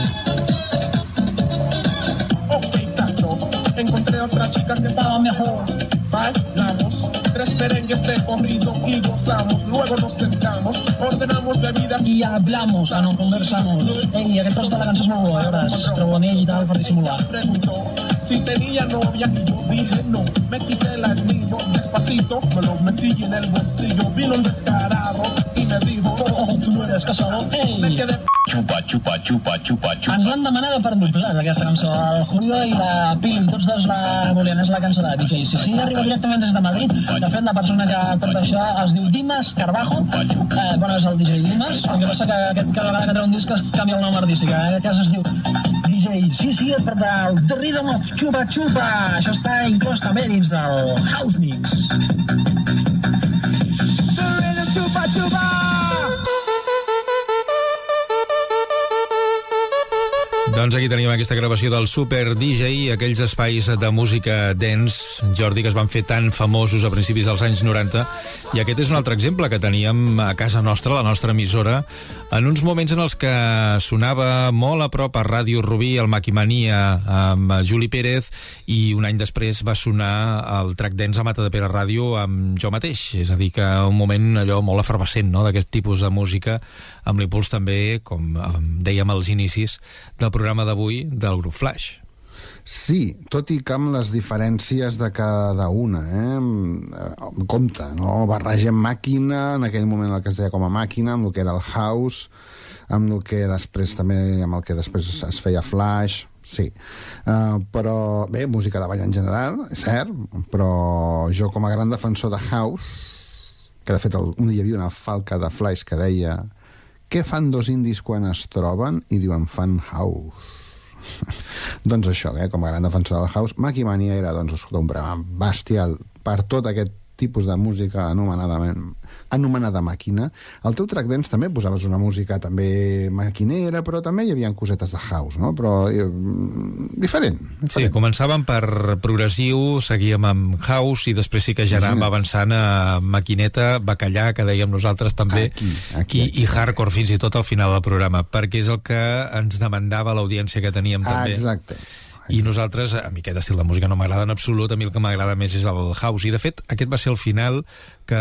Encontré otra chica que estaba mejor. Bailamos tres merengues de corrido y gozamos. Luego nos sentamos, ordenamos bebidas y hablamos, ah no, conversamos. Ei, aquest tros de la cançó és molt bo, eh? Veuràs, treu l'anell i tal per dissimular. Preguntó si tenía novia y yo dije no. Me quité el anillo despacito, me lo metí en el bolsillo. Vino un descarado y me dijo, oh, tu no eres casado. Ei! Me quedé xupa, xupa, xupa, xupa, xupa. Ens l'han demanat per molt pesat, aquesta cançó. El Julio i la Pili, tots dos la volien. És la cançó de D J C C. Arriba directament des de Madrid. De fet, la persona que porta això es diu Dimas Carbajo. Eh, bueno, és el D J Dimas. El que passa que aquest, cada vegada que treu un disc es canvia el nom artístic. En aquest cas es diu D J C C, per del The Rhythm of Chupa Chupa. Això està inclòs també dins del House Mix. The Rhythm Chupa Chupa! Doncs aquí tenim aquesta gravació del Super D J, aquells espais de música dance, Jordi, que es van fer tan famosos a principis dels anys noranta, i aquest és un altre exemple que teníem a casa nostra, la nostra emissora, en uns moments en els que sonava molt a prop a Ràdio Rubí, el Maquimania amb Juli Pérez, i un any després va sonar el Track Dance a Matadepera Ràdio amb jo mateix, és a dir que un moment allò molt efervescent, no?, d'aquest tipus de música, amb l'impuls també, com dèiem als inicis del programa d'avui, del grup Flash. Sí, tot i que amb les diferències de cada una, eh? Compte, no? Barregem màquina, en aquell moment el que es deia com a màquina, amb el que era el house, amb el que després també, amb el que després es feia Flash, sí. Uh, però, bé, música de ball en general, és cert, però jo com a gran defensor de house, que de fet el, un dia hi havia una falca de Flash que deia què fan dos indis quan es troben? I diuen, fan house. doncs això, eh, com a gran defensor del house, Maquimania era, doncs, escolta, un programa bestial per tot aquest tipus de música anomenadament anomenada màquina. Al teu track dance també posaves una música també maquinera, però també hi havia cosetes de house, no? Però eh, diferent, diferent. Sí, començàvem per progressiu, seguíem amb house i després sí que ja anàvem avançant a maquineta, bacallà, que dèiem nosaltres també, aquí, aquí, i, aquí. i hardcore fins i tot al final del programa, perquè és el que ens demandava l'audiència que teníem també. Ah, exacte. I nosaltres, a mi aquest estil de música no m'agrada en absolut, a mi el que m'agrada més és el house, i de fet aquest va ser el final que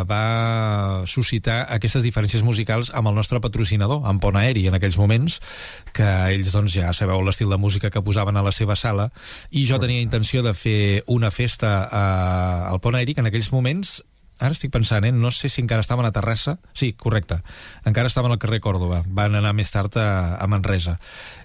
va suscitar aquestes diferències musicals amb el nostre patrocinador, amb Pont Aeri, en aquells moments, que ells, doncs, ja sabeu l'estil de música que posaven a la seva sala, i jo tenia intenció de fer una festa a, al Pont Aeri, que en aquells moments, ara estic pensant, eh? No sé si encara estaven a Terrassa. Sí, correcte. Encara estaven al carrer Còrdova. Van anar més tard a, a Manresa.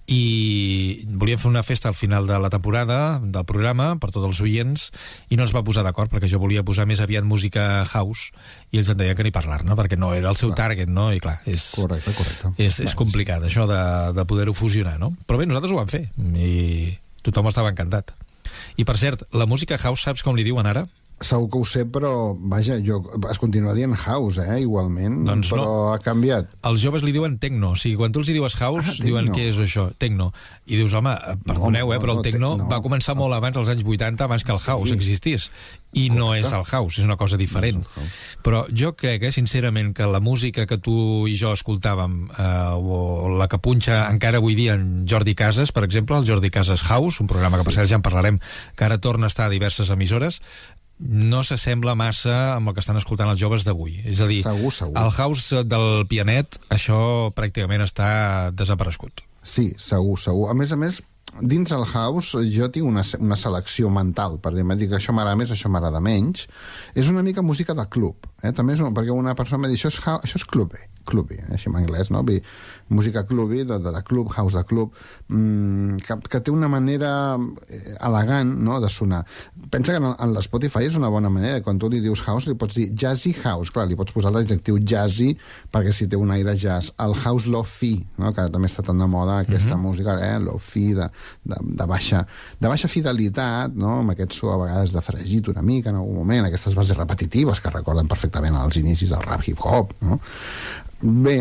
I volíem fer una festa al final de la temporada del programa per tots els oients i no ens va posar d'acord perquè jo volia posar més aviat música house i ells em deien que ni parlar-ne perquè no era el seu target, no? I clar, és, correcte, correcte. és, és complicat això de, de poder-ho fusionar, no? Però bé, nosaltres ho vam fer i tothom estava encantat. I per cert, la música house saps com li diuen ara? Segur que ho sé, però, vaja, jo, es continua dient house, eh, igualment, doncs però no. Ha canviat. Els joves li diuen techno, o sigui, quan tu els hi dius house, ah, diuen què és això, techno. I dius, home, perdoneu, no, eh, però el techno no, va començar molt abans, als anys vuitanta, abans que el house sí. existís. I correcte. No és el house, és una cosa diferent. No però jo crec, eh, sincerament, que la música que tu i jo escoltàvem, eh, o la que punxa encara avui dia en Jordi Casas, per exemple, el Jordi Casas House, un programa que per cert ja en parlarem, que ara torna a estar a diverses emissores, no s'assembla massa amb el que estan escoltant els joves d'avui. És a dir, segur, segur. El house del pianet, això pràcticament està desaparegut. Sí, segur, segur. A més a més, dins el house jo tinc una, una selecció mental, per dir-me, dic, això m'agrada més, això m'agrada menys. És una mica música de club, eh? També és un, perquè una persona m'ha dit, això és, això és clube, clubi, eh? Així en anglès, no? Vull dir, música clubi, de, de, de club, house de club, mmm, que, que té una manera elegant, no?, de sonar. Pensa que en, en l'Spotify és una bona manera, quan tu li dius house li pots dir jazzy house, clar, li pots posar l'adjectiu jazzy perquè si té un aire jazz. El house lo-fi, no?, que també està tan de moda aquesta mm-hmm. música, eh, lo-fi de, de, de, baixa, de baixa fidelitat, no?, amb aquest so a vegades de fregit una mica en algun moment, aquestes bases repetitives que recorden perfectament els inicis del rap hip-hop, no? Bé,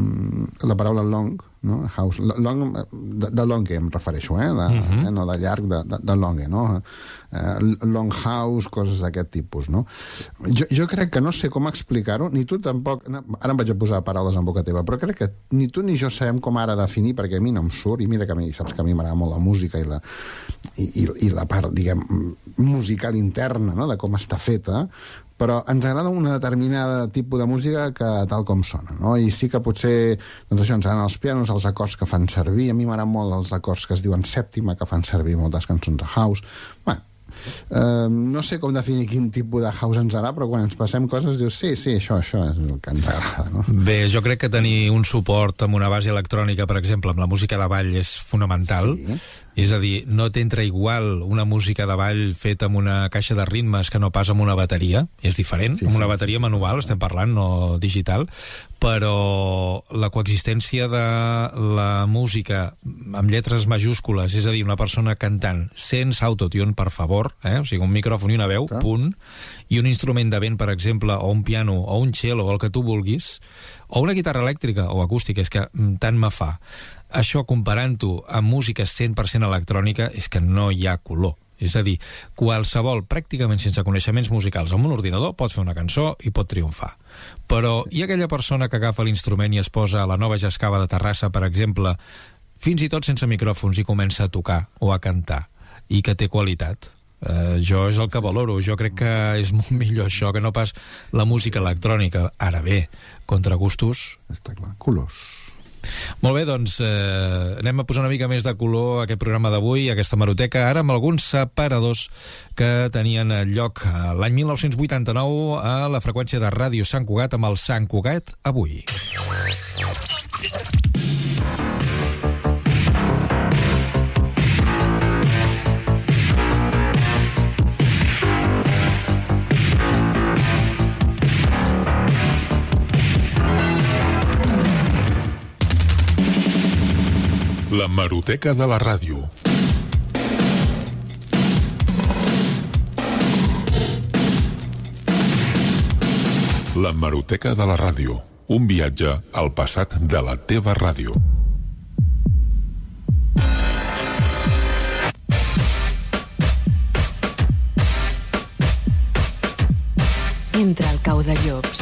la paraula long, no? House, long, de, de longue em refereixo, eh? De, uh-huh. eh? No de llarg, de, de, de longue, no? Eh, long house, coses d'aquest tipus, no? Jo, jo crec que no sé com explicar-ho, ni tu tampoc, ara em vaig a posar paraules en boca teva, però crec que ni tu ni jo sabem com ara definir, perquè a mi no em surt, i mira que a mi, saps que a mi m'agrada molt la música i la, i, i, i la part, diguem, musical interna, no?, de com està feta, però ens agrada una determinada tipus de música que tal com sona, no? I sí que potser, doncs això, ens agraden els pianos, els acords que fan servir, a mi m'agraden molt els acords que es diuen sèptima, que fan servir moltes cançons de house. Bueno, eh, no sé com definir quin tipus de house ens agrada, però quan ens passem coses dius, sí, sí, això, això és el que ens agrada, no? Bé, jo crec que tenir un suport amb una base electrònica, per exemple, amb la música de ball és fonamental. Sí. És a dir, no t'entra igual una música de ball feta amb una caixa de ritmes que no pas amb una bateria, és diferent, sí, amb una sí, bateria manual, estem parlant, no digital, però la coexistència de la música amb lletres majúscules, és a dir, una persona cantant sense autotune, per favor, eh? O sigui, un micròfon i una veu, sí. Punt, i un instrument de vent, per exemple, o un piano, o un cello, o el que tu vulguis, o una guitarra elèctrica o acústica, és que tant me fa. Això, comparant-ho amb música cent per cent electrònica, és que no hi ha color. És a dir, qualsevol, pràcticament sense coneixements musicals, amb un ordinador pot fer una cançó i pot triomfar. Però hi ha aquella persona que agafa l'instrument i es posa a la Nova Jascava de Terrassa, per exemple, fins i tot sense micròfons, i comença a tocar o a cantar, i que té qualitat. Uh, jo és el que valoro, jo crec que és molt millor això que no pas la música electrònica. Ara bé, contra gustos... Està clar, colors. Molt bé, doncs eh, anem a posar una mica més de color a aquest programa d'avui, a aquesta hemeroteca, ara amb alguns separadors que tenien lloc l'any mil nou-cents vuitanta-nou a la freqüència de Ràdio Sant Cugat amb el Sant Cugat Avui. La hemeroteca de la ràdio. L'hemeroteca de la ràdio. Un viatge al passat de la teva ràdio. Entre el cau de llops.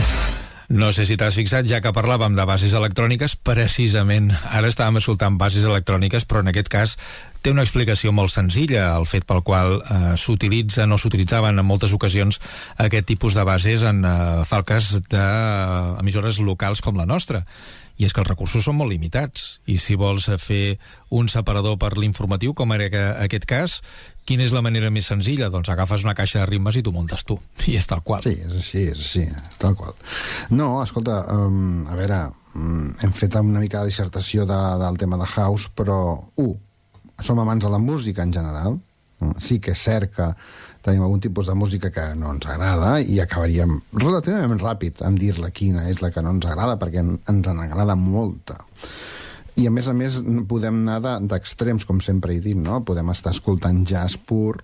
No sé si t'has fixat, ja que parlàvem de bases electròniques, precisament ara estàvem escoltant bases electròniques, però en aquest cas té una explicació molt senzilla, el fet pel qual eh, s'utilitzen o s'utilitzaven en moltes ocasions aquest tipus de bases en eh, falques d'emissores locals com la nostra. I és que els recursos són molt limitats, i si vols fer un separador per l'informatiu, com era aquest cas, quina és la manera més senzilla? Doncs agafes una caixa de ritmes i t'ho muntes tu, i és tal qual. Sí, és així, és així, tal qual. No, escolta, um, a veure, um, hem fet una mica de dissertació de, del tema de house, però, u, uh, som amants de la música en general, uh, sí que és cert que tenim algun tipus de música que no ens agrada i acabaríem relativament ràpid en dir-la quina és la que no ens agrada, perquè ens en agrada molta. I a més a més podem anar d'extrems, com sempre he dit, no? Podem estar escoltant jazz pur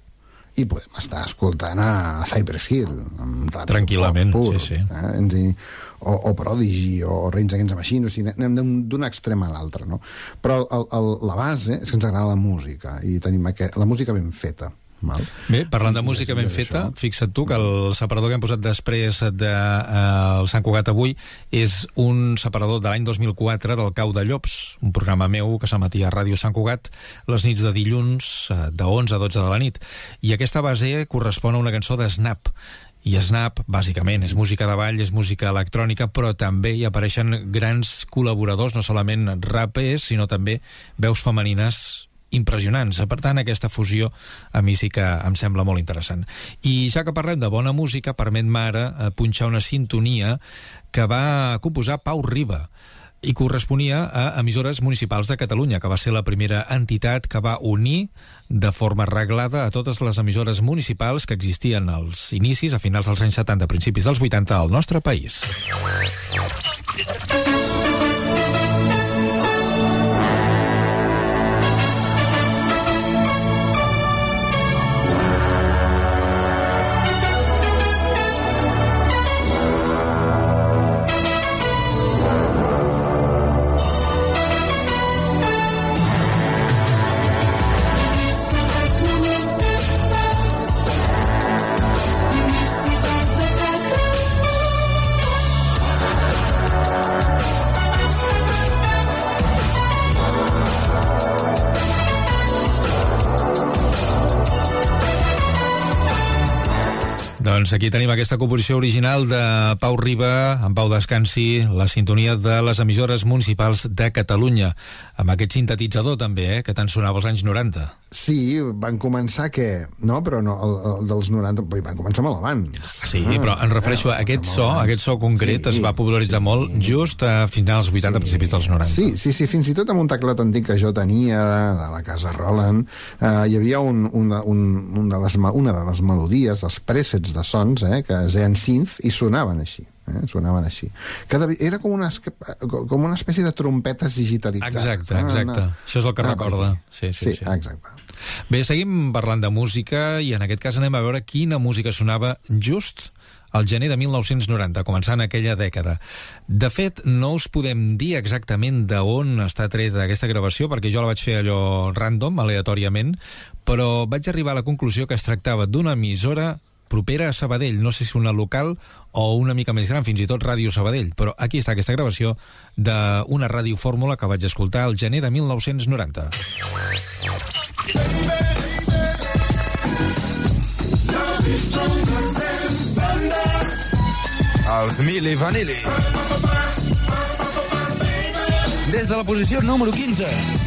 i podem estar escoltant a Cypress Hill, tranquil·lament, pur, sí, sí. Eh? O, o Prodigy o Rage Against the Machine, o sigui, anem d'un extrem a l'altre, no? Però el, el, la base és que ens agrada la música i tenim aquest, la música ben feta. Mal. Bé, parlant de música ben feta, fixa't tu que el separador que hem posat després del de, uh, Sant Cugat avui és un separador de l'any dos mil quatre del Cau de Llops, un programa meu que s'emetia a Ràdio Sant Cugat les nits de dilluns uh, de onze a dotze de la nit, i aquesta base correspon a una cançó de Snap. I Snap, bàsicament, és música de ball, és música electrònica, però també hi apareixen grans col·laboradors, no solament rapers, sinó també veus femenines impressionants. Per tant, aquesta fusió a mi sí que em sembla molt interessant. I ja que parlem de bona música, permet-me ara punxar una sintonia que va composar Pau Riba i corresponia a emissores municipals de Catalunya, que va ser la primera entitat que va unir de forma reglada a totes les emissores municipals que existien als inicis, a finals dels anys setanta, principis dels vuitanta, al nostre país. Doncs aquí tenim aquesta composició original de Pau Riba, en Pau descansi, la sintonia de les emissores municipals de Catalunya, amb aquest sintetitzador també, eh, que tant sonava als anys noranta. Sí, van començar que... No, però no, el, el dels noranta van començar molt abans. Sí, ah, però em refereixo eh, a aquest so, abans. Aquest so concret sí, es va popularitzar sí, molt just a finals dels vuitanta, sí, principis dels noranta. Sí, sí, sí, fins i tot amb un teclat antic que jo tenia, de la casa Roland, eh, hi havia un, una, un, un de les, una de les melodies, els presets de sons, eh, que es deien synth, i sonaven així. Eh, sonaven així. Cada, era com una, com una espècie de trompetes digitalitzades. Exacte, exacte. Ah, Això és el que ah, recorda. Sí, sí, sí, sí. Exacte. Bé, seguim parlant de música i en aquest cas anem a veure quina música sonava just al gener de mil nou-cents noranta, començant aquella dècada. De fet, no us podem dir exactament d'on està treta aquesta gravació, perquè jo la vaig fer allò random, aleatòriament, però vaig arribar a la conclusió que es tractava d'una emissora propera a Sabadell, no sé si una local o una mica més gran, fins i tot Ràdio Sabadell, però aquí està aquesta gravació d'una radiofórmula que vaig escoltar al gener de mil nou-cents noranta. Els Milli Vanilli. Des de la posició número quinze.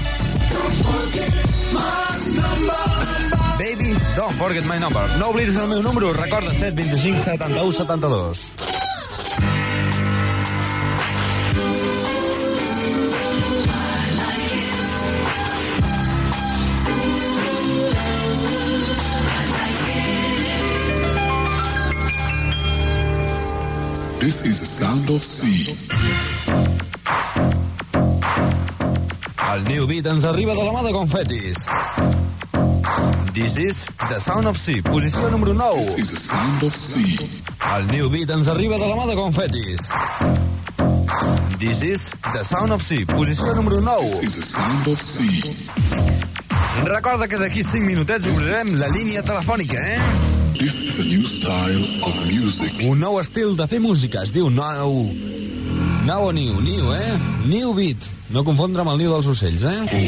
Baby, don't forget my number. No oblidis el meu número, recorda set vint-i-cinc setanta-u setanta-dos. This is the sound of sea. El New Beat ens arriba de la mà de confetis. This is the sound of sea, posició número nou. This is the sound of sea. El New Beat ens arriba de la mà de Confetis. This is The Sound of Sea, posició número nou. This is The Sound of Sea. Recorda que d'aquí cinc minutets obrirem la línia telefònica, eh? This is a new style of music. Un nou estil de fer música, es diu nou... Nou o niu, niu, eh? New Beat. No confondre amb el niu dels ocells, eh?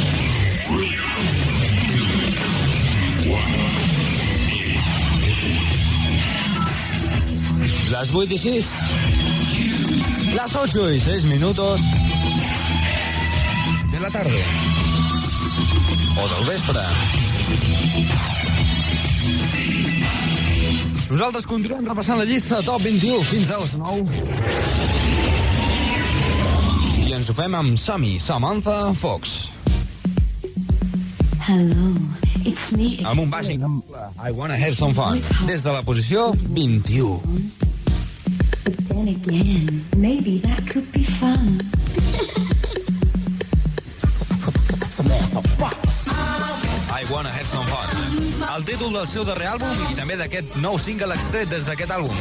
Las vuit i sis. Las ocho y seis minutos de la tarde. O del vespre. Nosaltres continuem repassant la llista Top vint-i-u fins als nou. I ens ho fem amb Sammy Samantha Fox. Hello, it's me. Amb un bàsic I Wanna Have Some Fun. Des de la posició vint-i-u. But then again, maybe that could be fun. I Wanna Have Some Fun. El títol del seu darrer àlbum i també d'aquest nou single extret des d'aquest àlbum.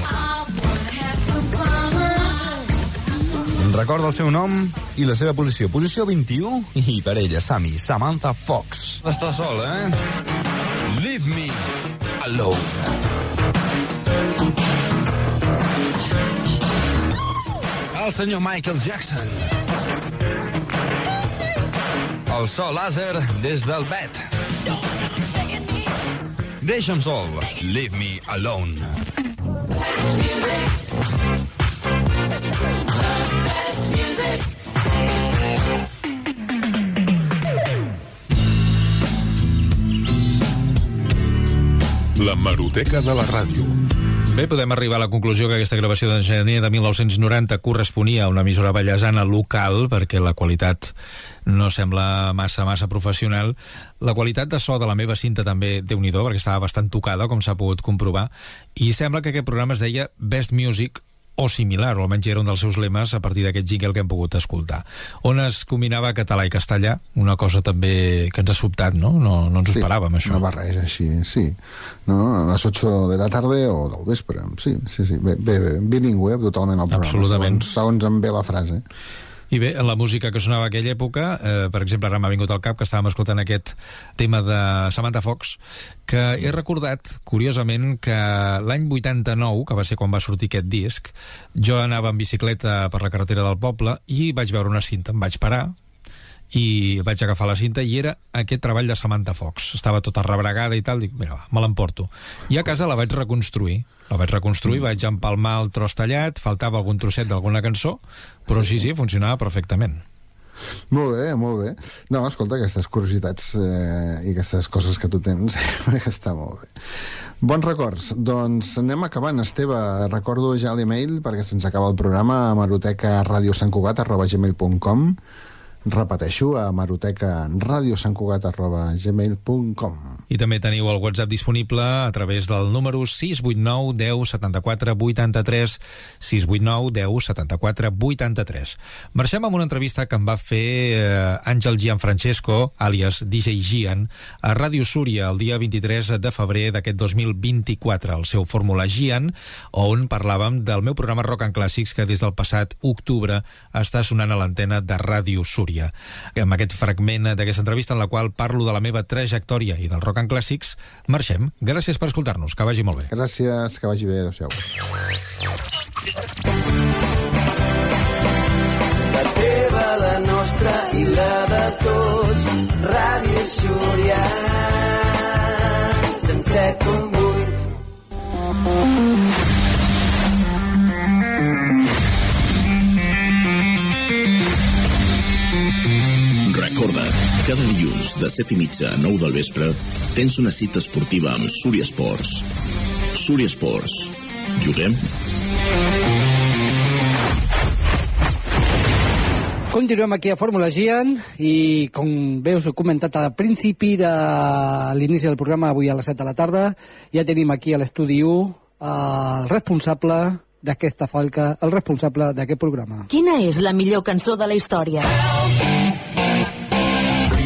Recorda el seu nom i la seva posició. Posició vint-i-u i per ella, Sammy Samantha Fox. Està sol, eh? Leave me alone. El senyor Michael Jackson. El so làser des del Bet. Deixa'm sol. Leave me alone. La Hemeroteca de la ràdio. Bé, podem arribar a la conclusió que aquesta gravació de gener de mil nou-cents noranta corresponia a una emissora ballesana local, perquè la qualitat no sembla massa, massa professional. La qualitat de so de la meva cinta també, Déu-n'hi-do, perquè estava bastant tocada, com s'ha pogut comprovar, i sembla que aquest programa es deia Best Music o similar, o almenys era un dels seus lemes a partir d'aquest jingle que hem pogut escoltar, on es combinava català i castellà, una cosa també que ens ha sobtat, no? No, no ens ho sí, esperàvem, això. Una barreja així, sí. No? A les ocho de la tarda o del vespre, sí, sí, sí. Bé, bé, bé. bilingüe totalment al programa. Absolutament. Segons, segons em ve la frase. I bé, en la música que sonava a aquella època, eh, per exemple, ara m'ha vingut al cap que estàvem escoltant aquest tema de Samantha Fox, que he recordat, curiosament, que l'any vuitanta-nou, que va ser quan va sortir aquest disc, jo anava en bicicleta per la carretera del poble i vaig veure una cinta, em vaig parar, i vaig agafar la cinta i era aquest treball de Samantha Fox. Estava tota rebregada i tal, dic, mira, va, me l'emporto. I a casa la vaig reconstruir. La vaig reconstruir, vaig empalmar el tros tallat, faltava algun trosset d'alguna cançó, però sí, sí, funcionava perfectament. Molt bé, molt bé. No, escolta, aquestes curiositats eh, i aquestes coses que tu tens, que està molt bé. Bons records. Doncs anem acabant, Esteve. Recordo ja l'email, perquè se'ns acaba el programa, a hemeroteca radio sant cugat arroba gmail punt com. Repeteixo, a hemeroteca radio sant cugat arroba gmail punt com. I també teniu el WhatsApp disponible a través del número sis vuit nou deu setanta-quatre vuitanta-tres, sis vuit nou deu setanta-quatre vuitanta-tres. Marxem amb una entrevista que em va fer eh, Àngel Gianfrancesco, àlies D J Gian, a Ràdio Súria el dia vint-i-tres de febrer d'aquest dos mil vint-i-quatre, el seu Fórmula Gian, on parlàvem del meu programa Rock and Classics, que des del passat octubre està sonant a l'antena de Ràdio Súria. Amb aquest fragment d'aquesta entrevista en la qual parlo de la meva trajectòria i del Rock and Classics, marxem. Gràcies per escoltar-nos, que vagi molt bé. Gràcies, que vagi bé, adéu-siau. La teva, la nostra i la de tots, Ràdio Súria, cent set punt vuit. Recorda, cada dilluns de set i mitja a nou del vespre tens una cita esportiva amb Súria Esports. Súria Esports. Juguem? Continuem aquí a Fórmula Gian i, com bé us he comentat al principi de l'inici del programa, avui a les set de la tarda, ja tenim aquí a l'estudi u el responsable d'aquesta falca, el responsable d'aquest programa. Quina és la millor cançó de la història?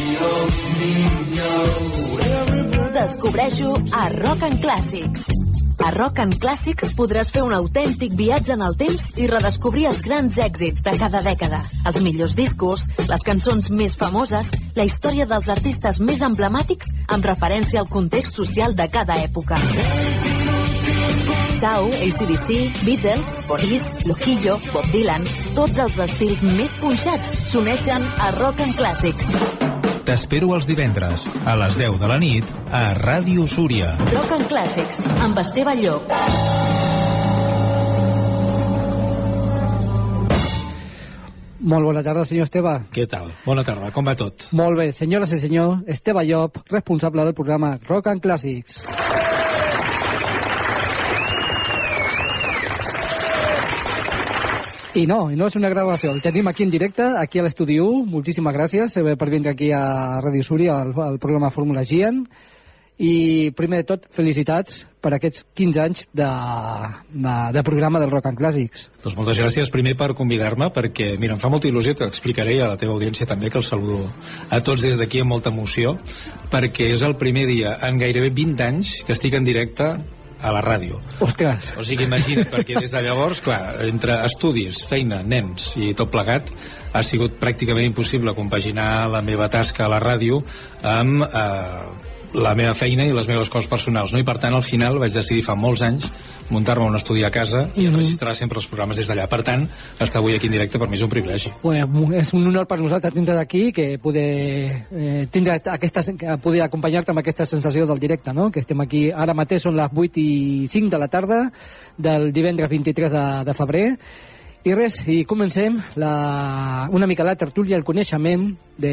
Descobreixo a Rock and Classics. A Rock and Classics podràs fer un autèntic viatge en el temps i redescobrir els grans èxits de cada dècada, els millors discos, les cançons més famoses, la història dels artistes més emblemàtics amb referència al context social de cada època. Sau, A C D C, Beatles, Police, Loquillo, Bob Dylan, tots els estils més punxats s'uneixen a Rock and Classics. T'espero els divendres, a les deu de la nit, a Ràdio Súria. Rock and Classics, amb Esteve Llop. Molt bona tarda, senyor Esteve. Què tal? Bona tarda, com va tot? Molt bé, senyores i senyor, Esteve Llop, responsable del programa Rock and Classics. I no, i no és una gravació, el tenim aquí en directe, aquí a l'Estudi u, moltíssimes gràcies per vindre aquí a Ràdio Súria, al, al programa Fórmula Gian, i primer de tot, felicitats per aquests quinze anys de, de, de programa del Rock and Classics. Doncs moltes gràcies primer per convidar-me, perquè, mira, em fa molta il·lusió, t'explicaré a la teva audiència també, que els saludo a tots des d'aquí amb molta emoció, perquè és el primer dia en gairebé vint anys que estic en directe a la ràdio. Ostres! O sigui, imagina't, perquè des de llavors, clar, entre estudis, feina, nens i tot plegat, ha sigut pràcticament impossible compaginar la meva tasca a la ràdio amb eh, la meva feina i les meves coses personals, no? I per tant, al final vaig decidir fa molts anys muntar-me un estudi a casa i enregistrar sempre els programes des d'allà. Per tant, estar avui aquí en directe per mi és un privilegi. Bueno, és un honor per nosaltres tindre d'aquí, que poder eh, tindre aquesta, poder acompanyar-te amb aquesta sensació del directe, no? Que estem aquí, ara mateix són les vuit i cinc de la tarda del divendres vint-i-tres de, de febrer. I res, i comencem la, una mica la tertúlia, el coneixement,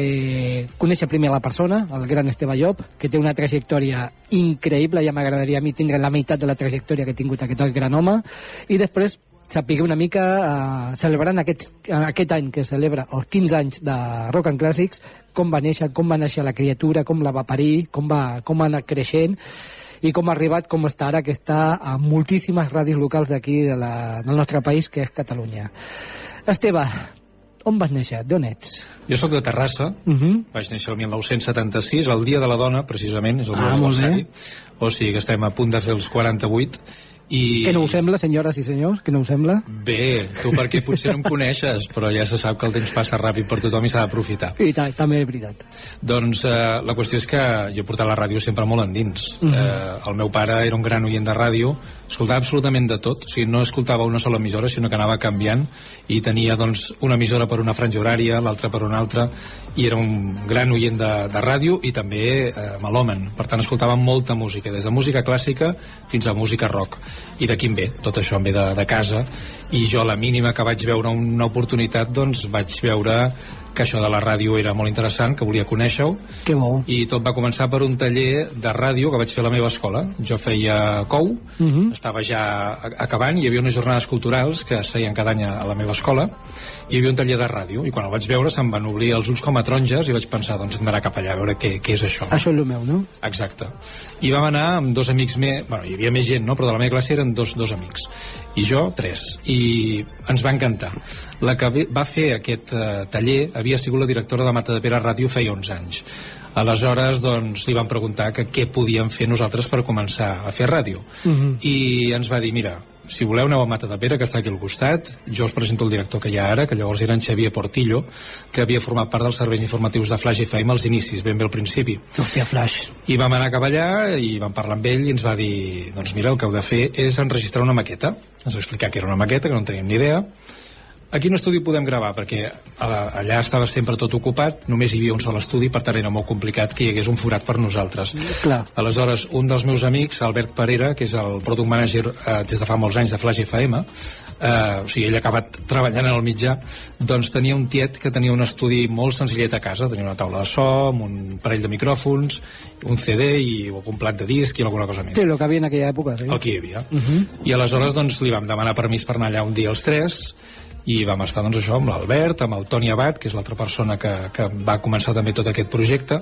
de conèixer primer la persona, el gran Esteve Llop, que té una trajectòria increïble, ja m'agradaria a mi tindre la meitat de la trajectòria que ha tingut aquest gran home, i després saber una mica, eh, celebrant aquest, aquest any que celebra els quinze anys de Rock and Classics, com va néixer, com va néixer la criatura, com la va parir, com va, com ha anat creixent, i com ha arribat, com està ara, que està a moltíssimes ràdios locals d'aquí de la, del nostre país, que és Catalunya. Esteve, on vas néixer? D'on ets? Jo sóc de Terrassa, uh -huh. vaig néixer el mil nou-cents setanta-sis, el dia de la dona, precisament, és el meu ah, aniversari, o sigui que estem a punt de fer els quaranta-vuit. I... Que no ho sembla, senyores i senyors? Que no ho sembla? Bé, tu perquè potser no em coneixes, però ja se sap que el temps passa ràpid per tothom i s'ha d'aprofitar. I tant, també és veritat. Doncs eh, la qüestió és que jo he portat la ràdio sempre molt endins. Uh -huh. eh, el meu pare era un gran oient de ràdio, escoltava absolutament de tot, o sigui, no escoltava una sola emissora, sinó que anava canviant, i tenia doncs una emissora per una franja horària, l'altra per una altra, i era un gran oient de, de ràdio i també eh, melòman. Per tant, escoltava molta música, des de música clàssica fins a música rock. I d'aquí em ve, tot això em ve de, de casa, i jo a la mínima que vaig veure una oportunitat, doncs vaig veure que això de la ràdio era molt interessant, que volia conèixer-ho. Que bo. I tot va començar per un taller de ràdio que vaig fer a la meva escola. Jo feia cou, uh -huh. estava ja acabant, hi havia unes jornades culturals que es feien cada any a la meva escola, i hi havia un taller de ràdio, i quan el vaig veure se'm van obrir els ulls com a taronges i vaig pensar, doncs hem d'anar cap allà a veure què, què és això. Això és el meu, no? Exacte. I vam anar amb dos amics més, bueno, hi havia més gent, no? Però de la meva classe eren dos, dos amics. I jo, tres. I ens va encantar. La que va fer aquest uh, taller havia sigut la directora de Matadepera Ràdio feia onze anys. Aleshores, doncs, li vam preguntar que què podíem fer nosaltres per començar a fer ràdio. Uh -huh. I ens va dir, mira, si voleu aneu a Matadepera, que està aquí al costat, jo us presento el director que hi ha ara, que llavors era en Xavier Portillo, que havia format part dels serveis informatius de Flash F M als inicis, ben bé al principi. Hòstia, Flash. I vam anar cap allà i vam parlar amb ell i ens va dir, doncs mira, el que heu de fer és enregistrar una maqueta. Ens va explicar que era una maqueta, que no en teníem ni idea. Aquí en estudi podem gravar, perquè allà estava sempre tot ocupat, només hi havia un sol estudi, per tant era molt complicat que hi hagués un forat per nosaltres. Clar. Aleshores, un dels meus amics, Albert Parera, que és el product manager eh, des de fa molts anys de Flash F M, eh, o sigui, ell ha acabat treballant en el mitjà, doncs tenia un tiet que tenia un estudi molt senzillet a casa, tenia una taula de so, amb un parell de micròfons, un C D i un plat de disc i alguna cosa més. Sí, el que havia en aquella època, sí. El que hi havia. Uh -huh. I aleshores, doncs, li vam demanar permís per anar allà un dia els tres, i vam estar, doncs, això, amb l'Albert, amb el Toni Abad, que és l'altra persona que, que va començar també tot aquest projecte,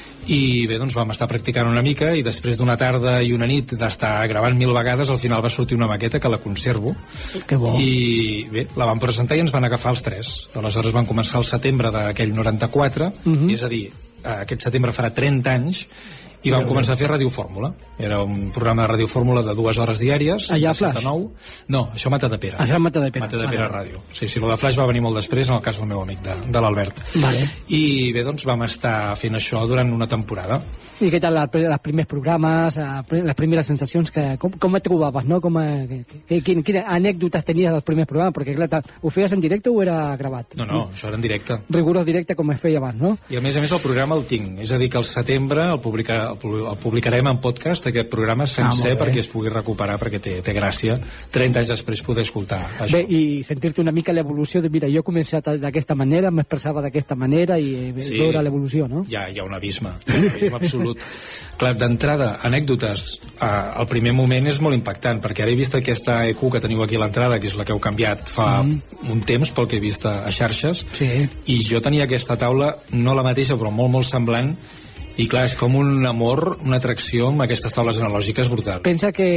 i bé, doncs vam estar practicant una mica, i després d'una tarda i una nit d'estar gravant mil vegades, al final va sortir una maqueta que la conservo. Que bo. I bé, la vam presentar i ens van agafar els tres. Aleshores van començar al setembre d'aquell noranta-quatre, uh -huh. és a dir, aquest setembre farà trenta anys, I vam començar a fer Ràdio Fórmula. Era un programa de Ràdio Fórmula de dues hores diàries. Allà a Flash? Flash? Nou. No, això a Matadepera. Això a Matadepera. Matadepera Ràdio. Sí, sí, el de Flash va venir molt després, en el cas del meu amic, de, de l'Albert. Vale. I bé, doncs vam estar fent això durant una temporada. I què tal els primers programes, les primeres sensacions, que, com, com et trobaves, no? Com, que, que, quines quina anècdotes tenies dels primers programes? Perquè, clar, ho feies en directe o era gravat? No, no, això era en directe. Rigorós directe, com es feia abans, no? I a més a més el programa el tinc, és a dir que al setembre el, publica, el, el publicarem en podcast, aquest programa sencer, ah, perquè es pugui recuperar, perquè té, té gràcia trenta anys després poder escoltar això. Bé, i sentir-te una mica l'evolució de, mira, jo he començat d'aquesta manera, m'expressava d'aquesta manera, i sí, veure l'evolució, no? Hi ha, hi ha un abisme, un abisme absolut. Clar, d'entrada, anècdotes, eh, el primer moment és molt impactant, perquè ara he vist aquesta E Q que teniu aquí a l'entrada, que és la que heu canviat fa mm. un temps, pel que he vist a, a xarxes, sí. I jo tenia aquesta taula, no la mateixa, però molt, molt semblant, i clar, és com un amor, una atracció amb aquestes taules analògiques brutal. Pensa que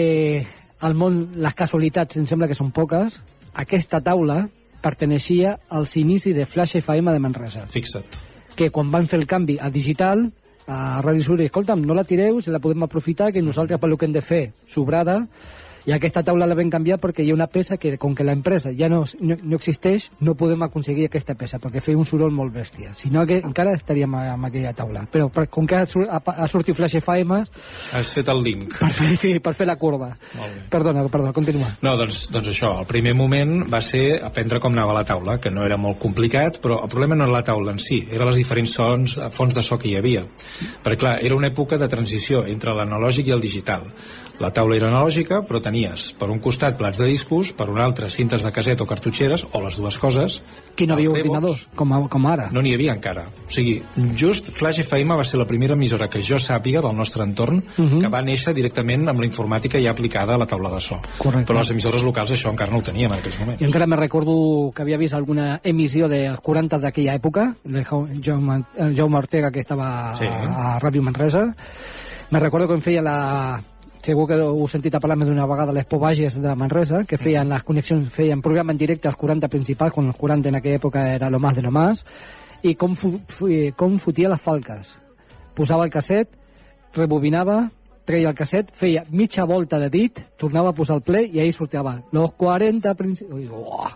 al món les casualitats em sembla que són poques. Aquesta taula perteneixia als inicis de Flash F M de Manresa. Fixa't. Que quan van fer el canvi a digital, a Ràdio Súria, escolta'm, no la tireu, se la podem aprofitar, que nosaltres pel que hem de fer, sobrada, i aquesta taula la vam canviar perquè hi ha una peça que, com que l'empresa ja no, no, no existeix, no podem aconseguir aquesta peça, perquè feia un soroll molt bèstia. Si no, que encara estaríem amb aquella taula. Però per, com que ha, ha, ha sortit Flash F M... Has fet el link. Per fer, sí, per fer la curva. Perdona, perdona, continua. No, doncs, doncs això, el primer moment va ser aprendre com anava la taula, que no era molt complicat, però el problema no era la taula en si, eren les diferents sons, fonts de so que hi havia. Perquè, clar, era una època de transició entre l'analògic i el digital. La taula era analògica, però tenies per un costat plats de discos, per un altre cintes de caset o cartutxeres, o les dues coses. Que no havia ordinadors, com, a, com ara. No n'hi havia encara. O sigui, just Flash F M va ser la primera emissora que jo sàpiga del nostre entorn uh -huh. que va néixer directament amb la informàtica ja aplicada a la taula de so. Correcte. Però les emissores locals això encara no ho teníem en aquells moments. Jo encara me recordo que havia vist alguna emissió dels quaranta d'aquella època, de Jaume, Jaume Ortega, que estava sí. a, a Ràdio Manresa. Me recordo que em feia la... Segur que heu sentit a parlar més d'una vegada les Povages de Manresa, que feien les connexions, feien programa en directe als quaranta principals, quan els quaranta en aquella època era lo más de lo más, i com, fu, fu, com fotia les falques. Posava el casset, rebobinava, treia el casset, feia mitja volta de dit, tornava a posar el play i ahí sortia los quaranta principals...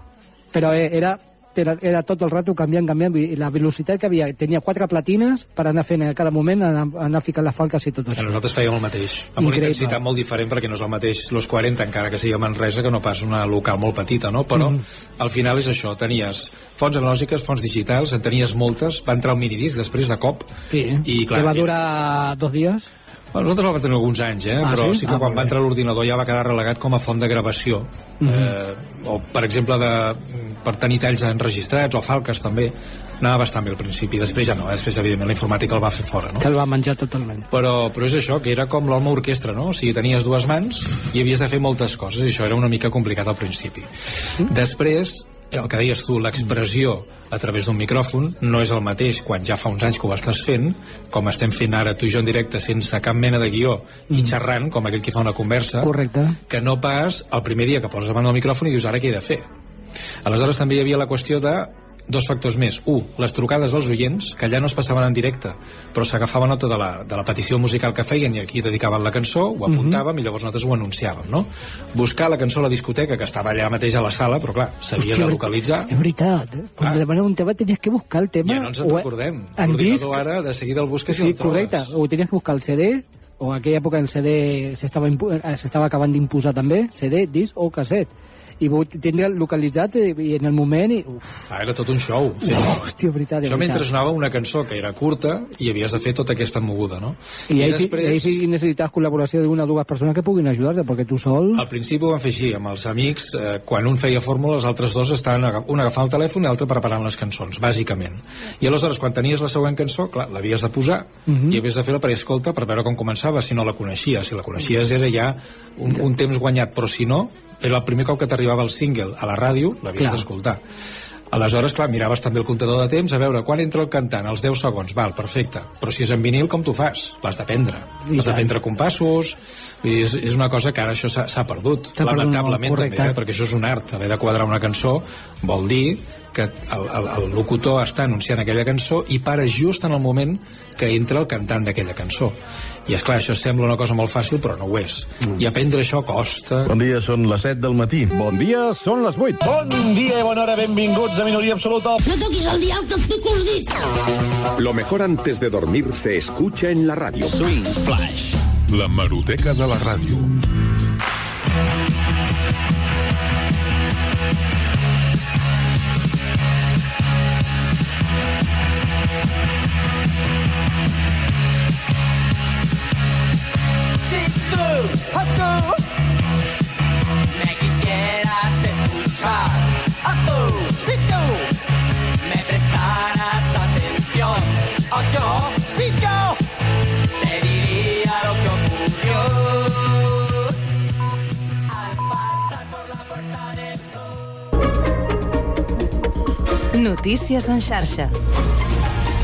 Però era... Era, era tot el rato canviant, canviant, i la velocitat que havia, tenia quatre platines per anar fent a cada moment, anar, anar ficant les falques i tot això. Nosaltres fèiem el mateix, amb Increïble. Una intensitat molt diferent, perquè no és el mateix los quaranta, encara que sigui a Manresa, que no pas una local molt petita, no? Però mm. al final és això, tenies fonts analògiques, fonts digitals, en tenies moltes, va entrar el minidisc després de cop. Sí, i, clar, que va durar dos dies. Bueno, nosaltres el vam tenir alguns anys, eh? Ah, però sí, sí que ah, quan va entrar l'ordinador ja va quedar relegat com a font de gravació. Mm-hmm. eh, o, per exemple, de, per tenir talls enregistrats o falques també. Anava bastant bé al principi, després ja no, després evidentment la informàtica el va fer fora, no? Se'l va menjar totalment. Però, però és això, que era com l'Olma Orquestra, no? O sigui, tenies dues mans i havies de fer moltes coses, i això era una mica complicat al principi. Mm. Després, el que deies tu, l'expressió a través d'un micròfon no és el mateix quan ja fa uns anys que ho estàs fent, com estem fent ara tu i jo en directe sense cap mena de guió i xerrant, com aquell que fa una conversa. Correcte. Que no pas el primer dia que poses davant del micròfon i dius ara què he de fer. Aleshores també hi havia la qüestió de dos factors més. Un, les trucades dels oients, que allà no es passaven en directe, però s'agafava nota de la, de la petició musical que feien i aquí dedicaven la cançó, ho apuntàvem mm-hmm. i llavors nosaltres ho anunciàvem, no? Buscar la cançó a la discoteca, que estava allà mateix a la sala, però clar, s'havia de localitzar. És veritat, eh? Quan ah. demanen un tema tenies que buscar el tema... Ja no ens en recordem. L'ordinador ara, de seguida el busques sí, i el trobes. Correcte, o tenies que buscar el C D, o en aquella època el C D s'estava s'estava acabant d'imposar també, C D, disc o casset. I vull tindre localitzat i en el moment i... Uf. Ah, era tot un show. Sí. Uf, hòstia, veritat, això mentre sonava una cançó que era curta i havies de fer tota aquesta moguda, no? I, I després... I si necessites col·laboració d'una o dues persones que puguin ajudar-te, perquè tu sol... Al principi ho vam fer així, amb els amics, eh, quan un feia fórmula, els altres dos estaven, un agafant el telèfon i l'altre preparant les cançons, bàsicament. I aleshores, quan tenies la següent cançó, clar, l'havies de posar uh-huh. i havies de fer-la per escolta per veure com començava, si no la coneixies. Si la coneixies era ja un, un temps guanyat, però si no... Era el primer cop que t'arribava el single a la ràdio, l'havies d'escoltar. Aleshores, clar, miraves també el comptador de temps a veure quan entra el cantant, als deu segons, val, perfecte. Però si és en vinil, com t'ho fas? L'has d'aprendre. L'has d'aprendre compassos, és, és una cosa que ara això s'ha perdut, lamentablement també, eh? Perquè això és un art. Haver de quadrar una cançó vol dir que el, el, el locutor està anunciant aquella cançó i para just en el moment que entra el cantant d'aquella cançó. I és clar, això sembla una cosa molt fàcil, però no ho és. Mm. I aprendre això costa. Bon dia, són les set del matí. Bon dia, són les vuit. Bon dia i bona hora, benvinguts a Minoria Absoluta. No toquis el dial, que et pico els dits. Lo mejor antes de dormir se escucha en la radio. Swing Flash. La hemeroteca de la ràdio. Me quisieras escuchar a tú, si tú me prestaras atención, o yo, si yo te diría lo que ocurrió al pasar por la puerta del sol. Notícies en xarxa.